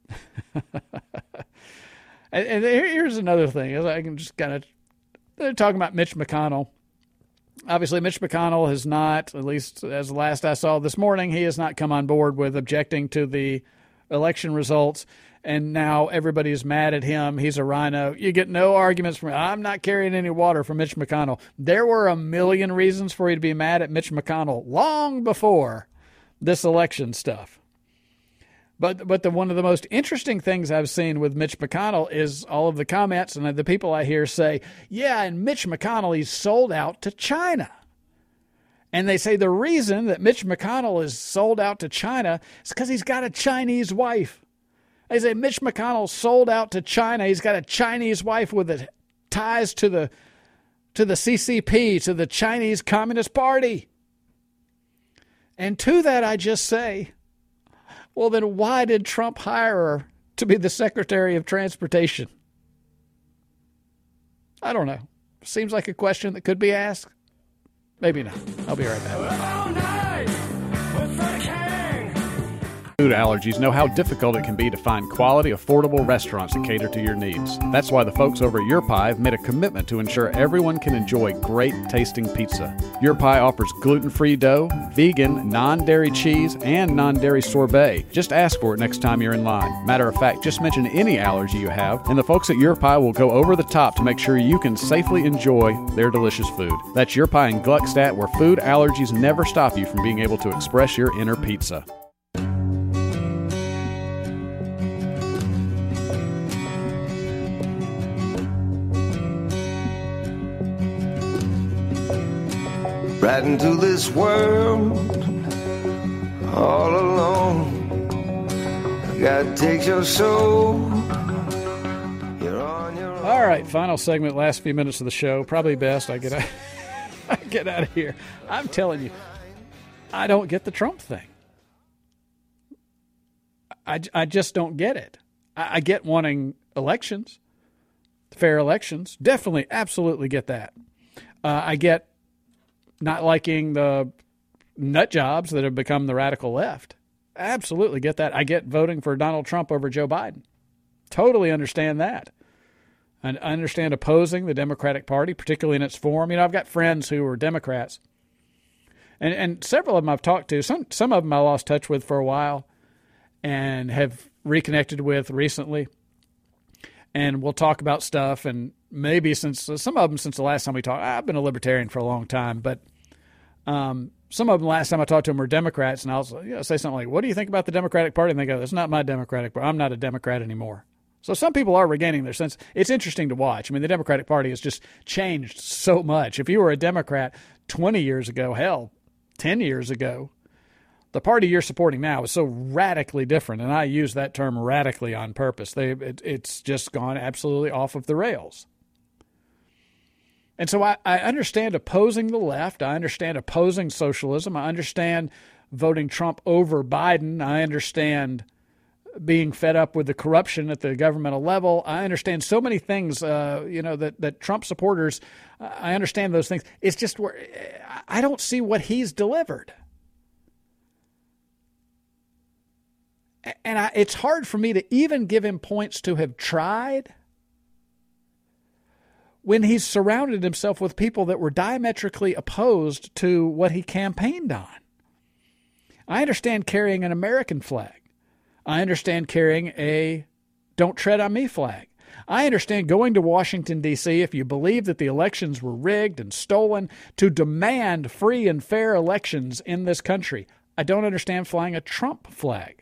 and here's another thing. I can just kind of talk about Mitch McConnell. Obviously, Mitch McConnell has not, at least as the last I saw this morning, he has not come on board with objecting to the election results. And now everybody's mad at him. He's a rhino. You get no arguments from him. I'm not carrying any water from Mitch McConnell. There were a million reasons for you to be mad at Mitch McConnell long before this election stuff. But one of the most interesting things I've seen with Mitch McConnell is all of the comments and the people I hear say, yeah, and Mitch McConnell, he's sold out to China. And they say the reason that Mitch McConnell is sold out to China is because he's got a Chinese wife. They say Mitch McConnell sold out to China. He's got a Chinese wife with ties to the CCP, to the Chinese Communist Party. And to that I just say, well, then why did Trump hire her to be the Secretary of Transportation? I don't know. Seems like a question that could be asked. Maybe not. I'll be right back. Food allergies know how difficult it can be to find quality, affordable restaurants that cater to your needs. That's why the folks over at Your Pie have made a commitment to ensure everyone can enjoy great tasting pizza. Your Pie offers gluten-free dough, vegan, non-dairy cheese, and non-dairy sorbet. Just ask for it next time you're in line. Matter of fact, just mention any allergy you have, and the folks at Your Pie will go over the top to make sure you can safely enjoy their delicious food. That's Your Pie in Gluckstadt, where food allergies never stop you from being able to express your inner pizza. Right into this world, all alone. God takes your soul. You're on your own. All right, final segment, last few minutes of the show. Probably best I get out of here. I'm telling you, I don't get the Trump thing. I just don't get it. I get wanting elections, fair elections. Definitely, absolutely get that. I get not liking the nut jobs that have become the radical left. Absolutely get that. I get voting for Donald Trump over Joe Biden. Totally understand that. And I understand opposing the Democratic Party, particularly in its form. I've got friends who are Democrats. And several of them I've talked to. Some of them I lost touch with for a while and have reconnected with recently. And we'll talk about stuff. And maybe since some of them, since the last time we talked, I've been a libertarian for a long time. But some of them, last time I talked to them, were Democrats. And I'll say something like, what do you think about the Democratic Party? And they go, it's not my Democratic Party. I'm not a Democrat anymore. So some people are regaining their sense. It's interesting to watch. I mean, the Democratic Party has just changed so much. If you were a Democrat 20 years ago, hell, 10 years ago, the party you're supporting now is so radically different, and I use that term radically on purpose. It's just gone absolutely off of the rails. And so I understand opposing the left. I understand opposing socialism. I understand voting Trump over Biden. I understand being fed up with the corruption at the governmental level. I understand so many things, that Trump supporters, I understand those things. It's just where I don't see what he's delivered. And it's hard for me to even give him points to have tried when he's surrounded himself with people that were diametrically opposed to what he campaigned on. I understand carrying an American flag. I understand carrying a "Don't Tread on Me" flag. I understand going to Washington, D.C., if you believe that the elections were rigged and stolen, to demand free and fair elections in this country. I don't understand flying a Trump flag.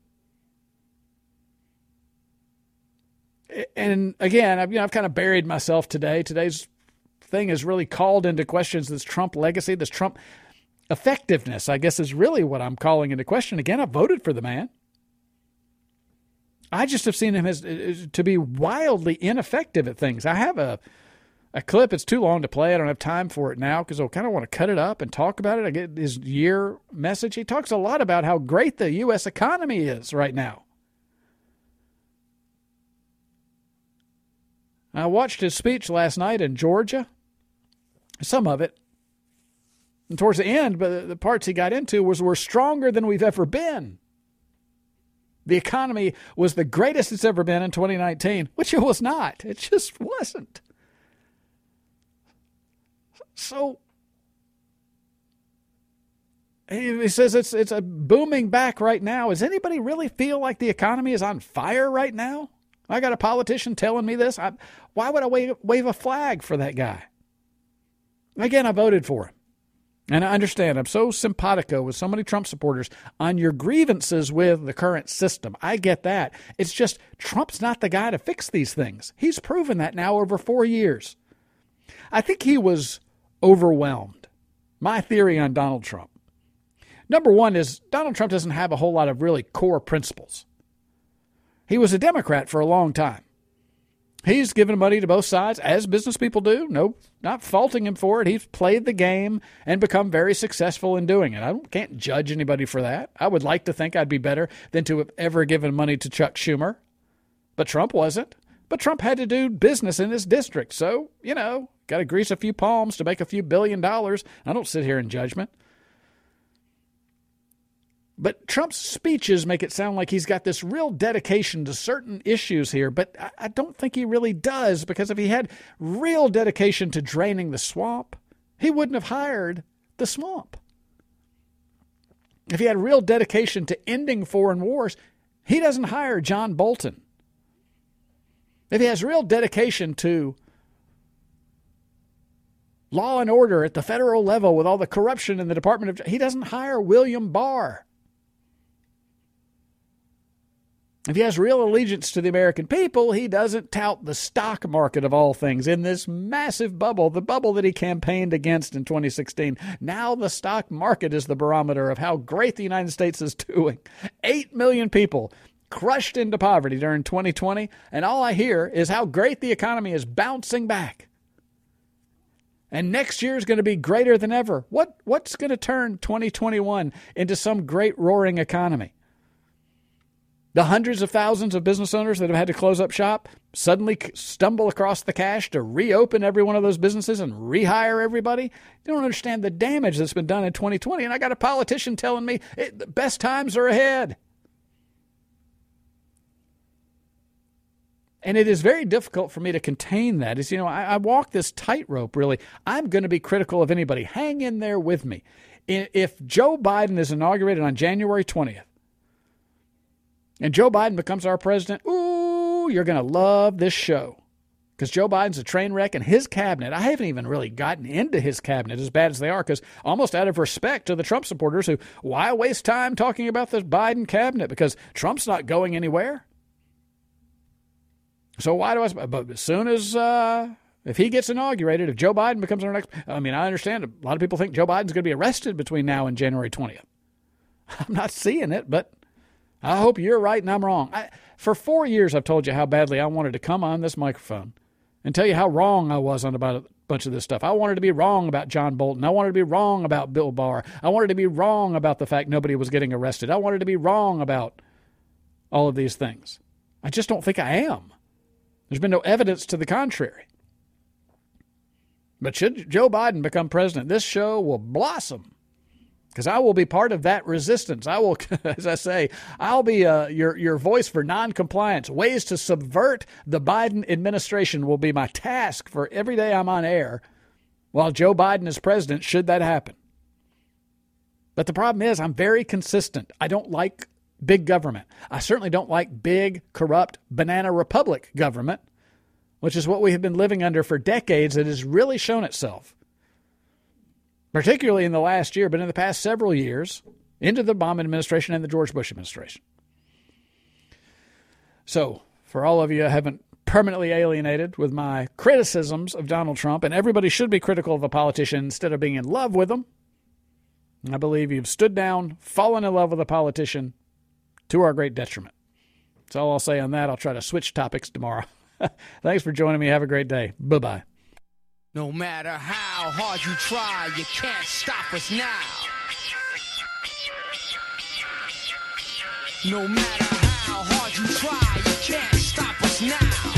And again, I've kind of buried myself today. Today's thing has really called into questions this Trump legacy, this Trump effectiveness, I guess is really what I'm calling into question. Again, I voted for the man. I just have seen him as to be wildly ineffective at things. I have a clip. It's too long to play. I don't have time for it now because I kind of want to cut it up and talk about it. I get his year message. He talks a lot about how great the U.S. economy is right now. I watched his speech last night in Georgia, some of it. And towards the end, but the parts he got into we're stronger than we've ever been. The economy was the greatest it's ever been in 2019, which it was not. It just wasn't. So he says it's a booming back right now. Does anybody really feel like the economy is on fire right now? I got a politician telling me this. Why would I wave a flag for that guy? Again, I voted for him. And I understand I'm so simpatico with so many Trump supporters on your grievances with the current system. I get that. It's just Trump's not the guy to fix these things. He's proven that now over 4 years. I think he was overwhelmed. My theory on Donald Trump. Number one is Donald Trump doesn't have a whole lot of really core principles. He was a Democrat for a long time. He's given money to both sides, as business people do. No, not faulting him for it. He's played the game and become very successful in doing it. I can't judge anybody for that. I would like to think I'd be better than to have ever given money to Chuck Schumer. But Trump wasn't. But Trump had to do business in his district. So, got to grease a few palms to make a few $1 billion. I don't sit here in judgment. But Trump's speeches make it sound like he's got this real dedication to certain issues here, but I don't think he really does, because if he had real dedication to draining the swamp, he wouldn't have hired the swamp. If he had real dedication to ending foreign wars, he doesn't hire John Bolton. If he has real dedication to law and order at the federal level with all the corruption in the Department of, he doesn't hire William Barr. If he has real allegiance to the American people, he doesn't tout the stock market of all things in this massive bubble, the bubble that he campaigned against in 2016. Now the stock market is the barometer of how great the United States is doing. 8 million people crushed into poverty during 2020, and all I hear is how great the economy is bouncing back. And next year is going to be greater than ever. What's going to turn 2021 into some great roaring economy? The hundreds of thousands of business owners that have had to close up shop suddenly stumble across the cash to reopen every one of those businesses and rehire everybody. You don't understand the damage that's been done in 2020. And I got a politician telling me the best times are ahead. And it is very difficult for me to contain that. As you know, I walk this tightrope, really. I'm going to be critical of anybody. Hang in there with me. If Joe Biden is inaugurated on January 20th, and Joe Biden becomes our president, ooh, you're going to love this show. Because Joe Biden's a train wreck, and his cabinet, I haven't even really gotten into his cabinet as bad as they are, because almost out of respect to the Trump supporters who, why waste time talking about the Biden cabinet? Because Trump's not going anywhere. So why do I? But as soon as, if he gets inaugurated, if Joe Biden becomes our next, I mean, I understand a lot of people think Joe Biden's going to be arrested between now and January 20th. I'm not seeing it, but I hope you're right and I'm wrong. For 4 years, I've told you how badly I wanted to come on this microphone and tell you how wrong I was on about a bunch of this stuff. I wanted to be wrong about John Bolton. I wanted to be wrong about Bill Barr. I wanted to be wrong about the fact nobody was getting arrested. I wanted to be wrong about all of these things. I just don't think I am. There's been no evidence to the contrary. But should Joe Biden become president, this show will blossom because I will be part of that resistance. I will, as I say, I'll be your voice for noncompliance. Ways to subvert the Biden administration will be my task for every day I'm on air while Joe Biden is president, should that happen. But the problem is I'm very consistent. I don't like big government. I certainly don't like big, corrupt, banana republic government, which is what we have been living under for decades. It has really shown itself, particularly in the last year, but in the past several years, into the Obama administration and the George Bush administration. So, for all of you I haven't permanently alienated with my criticisms of Donald Trump, and everybody should be critical of a politician instead of being in love with them, I believe you've stood down, fallen in love with a politician, to our great detriment. That's all I'll say on that. I'll try to switch topics tomorrow. Thanks for joining me. Have a great day. Bye-bye. No matter how hard you try, you can't stop us now. No matter how hard you try, you can't stop us now.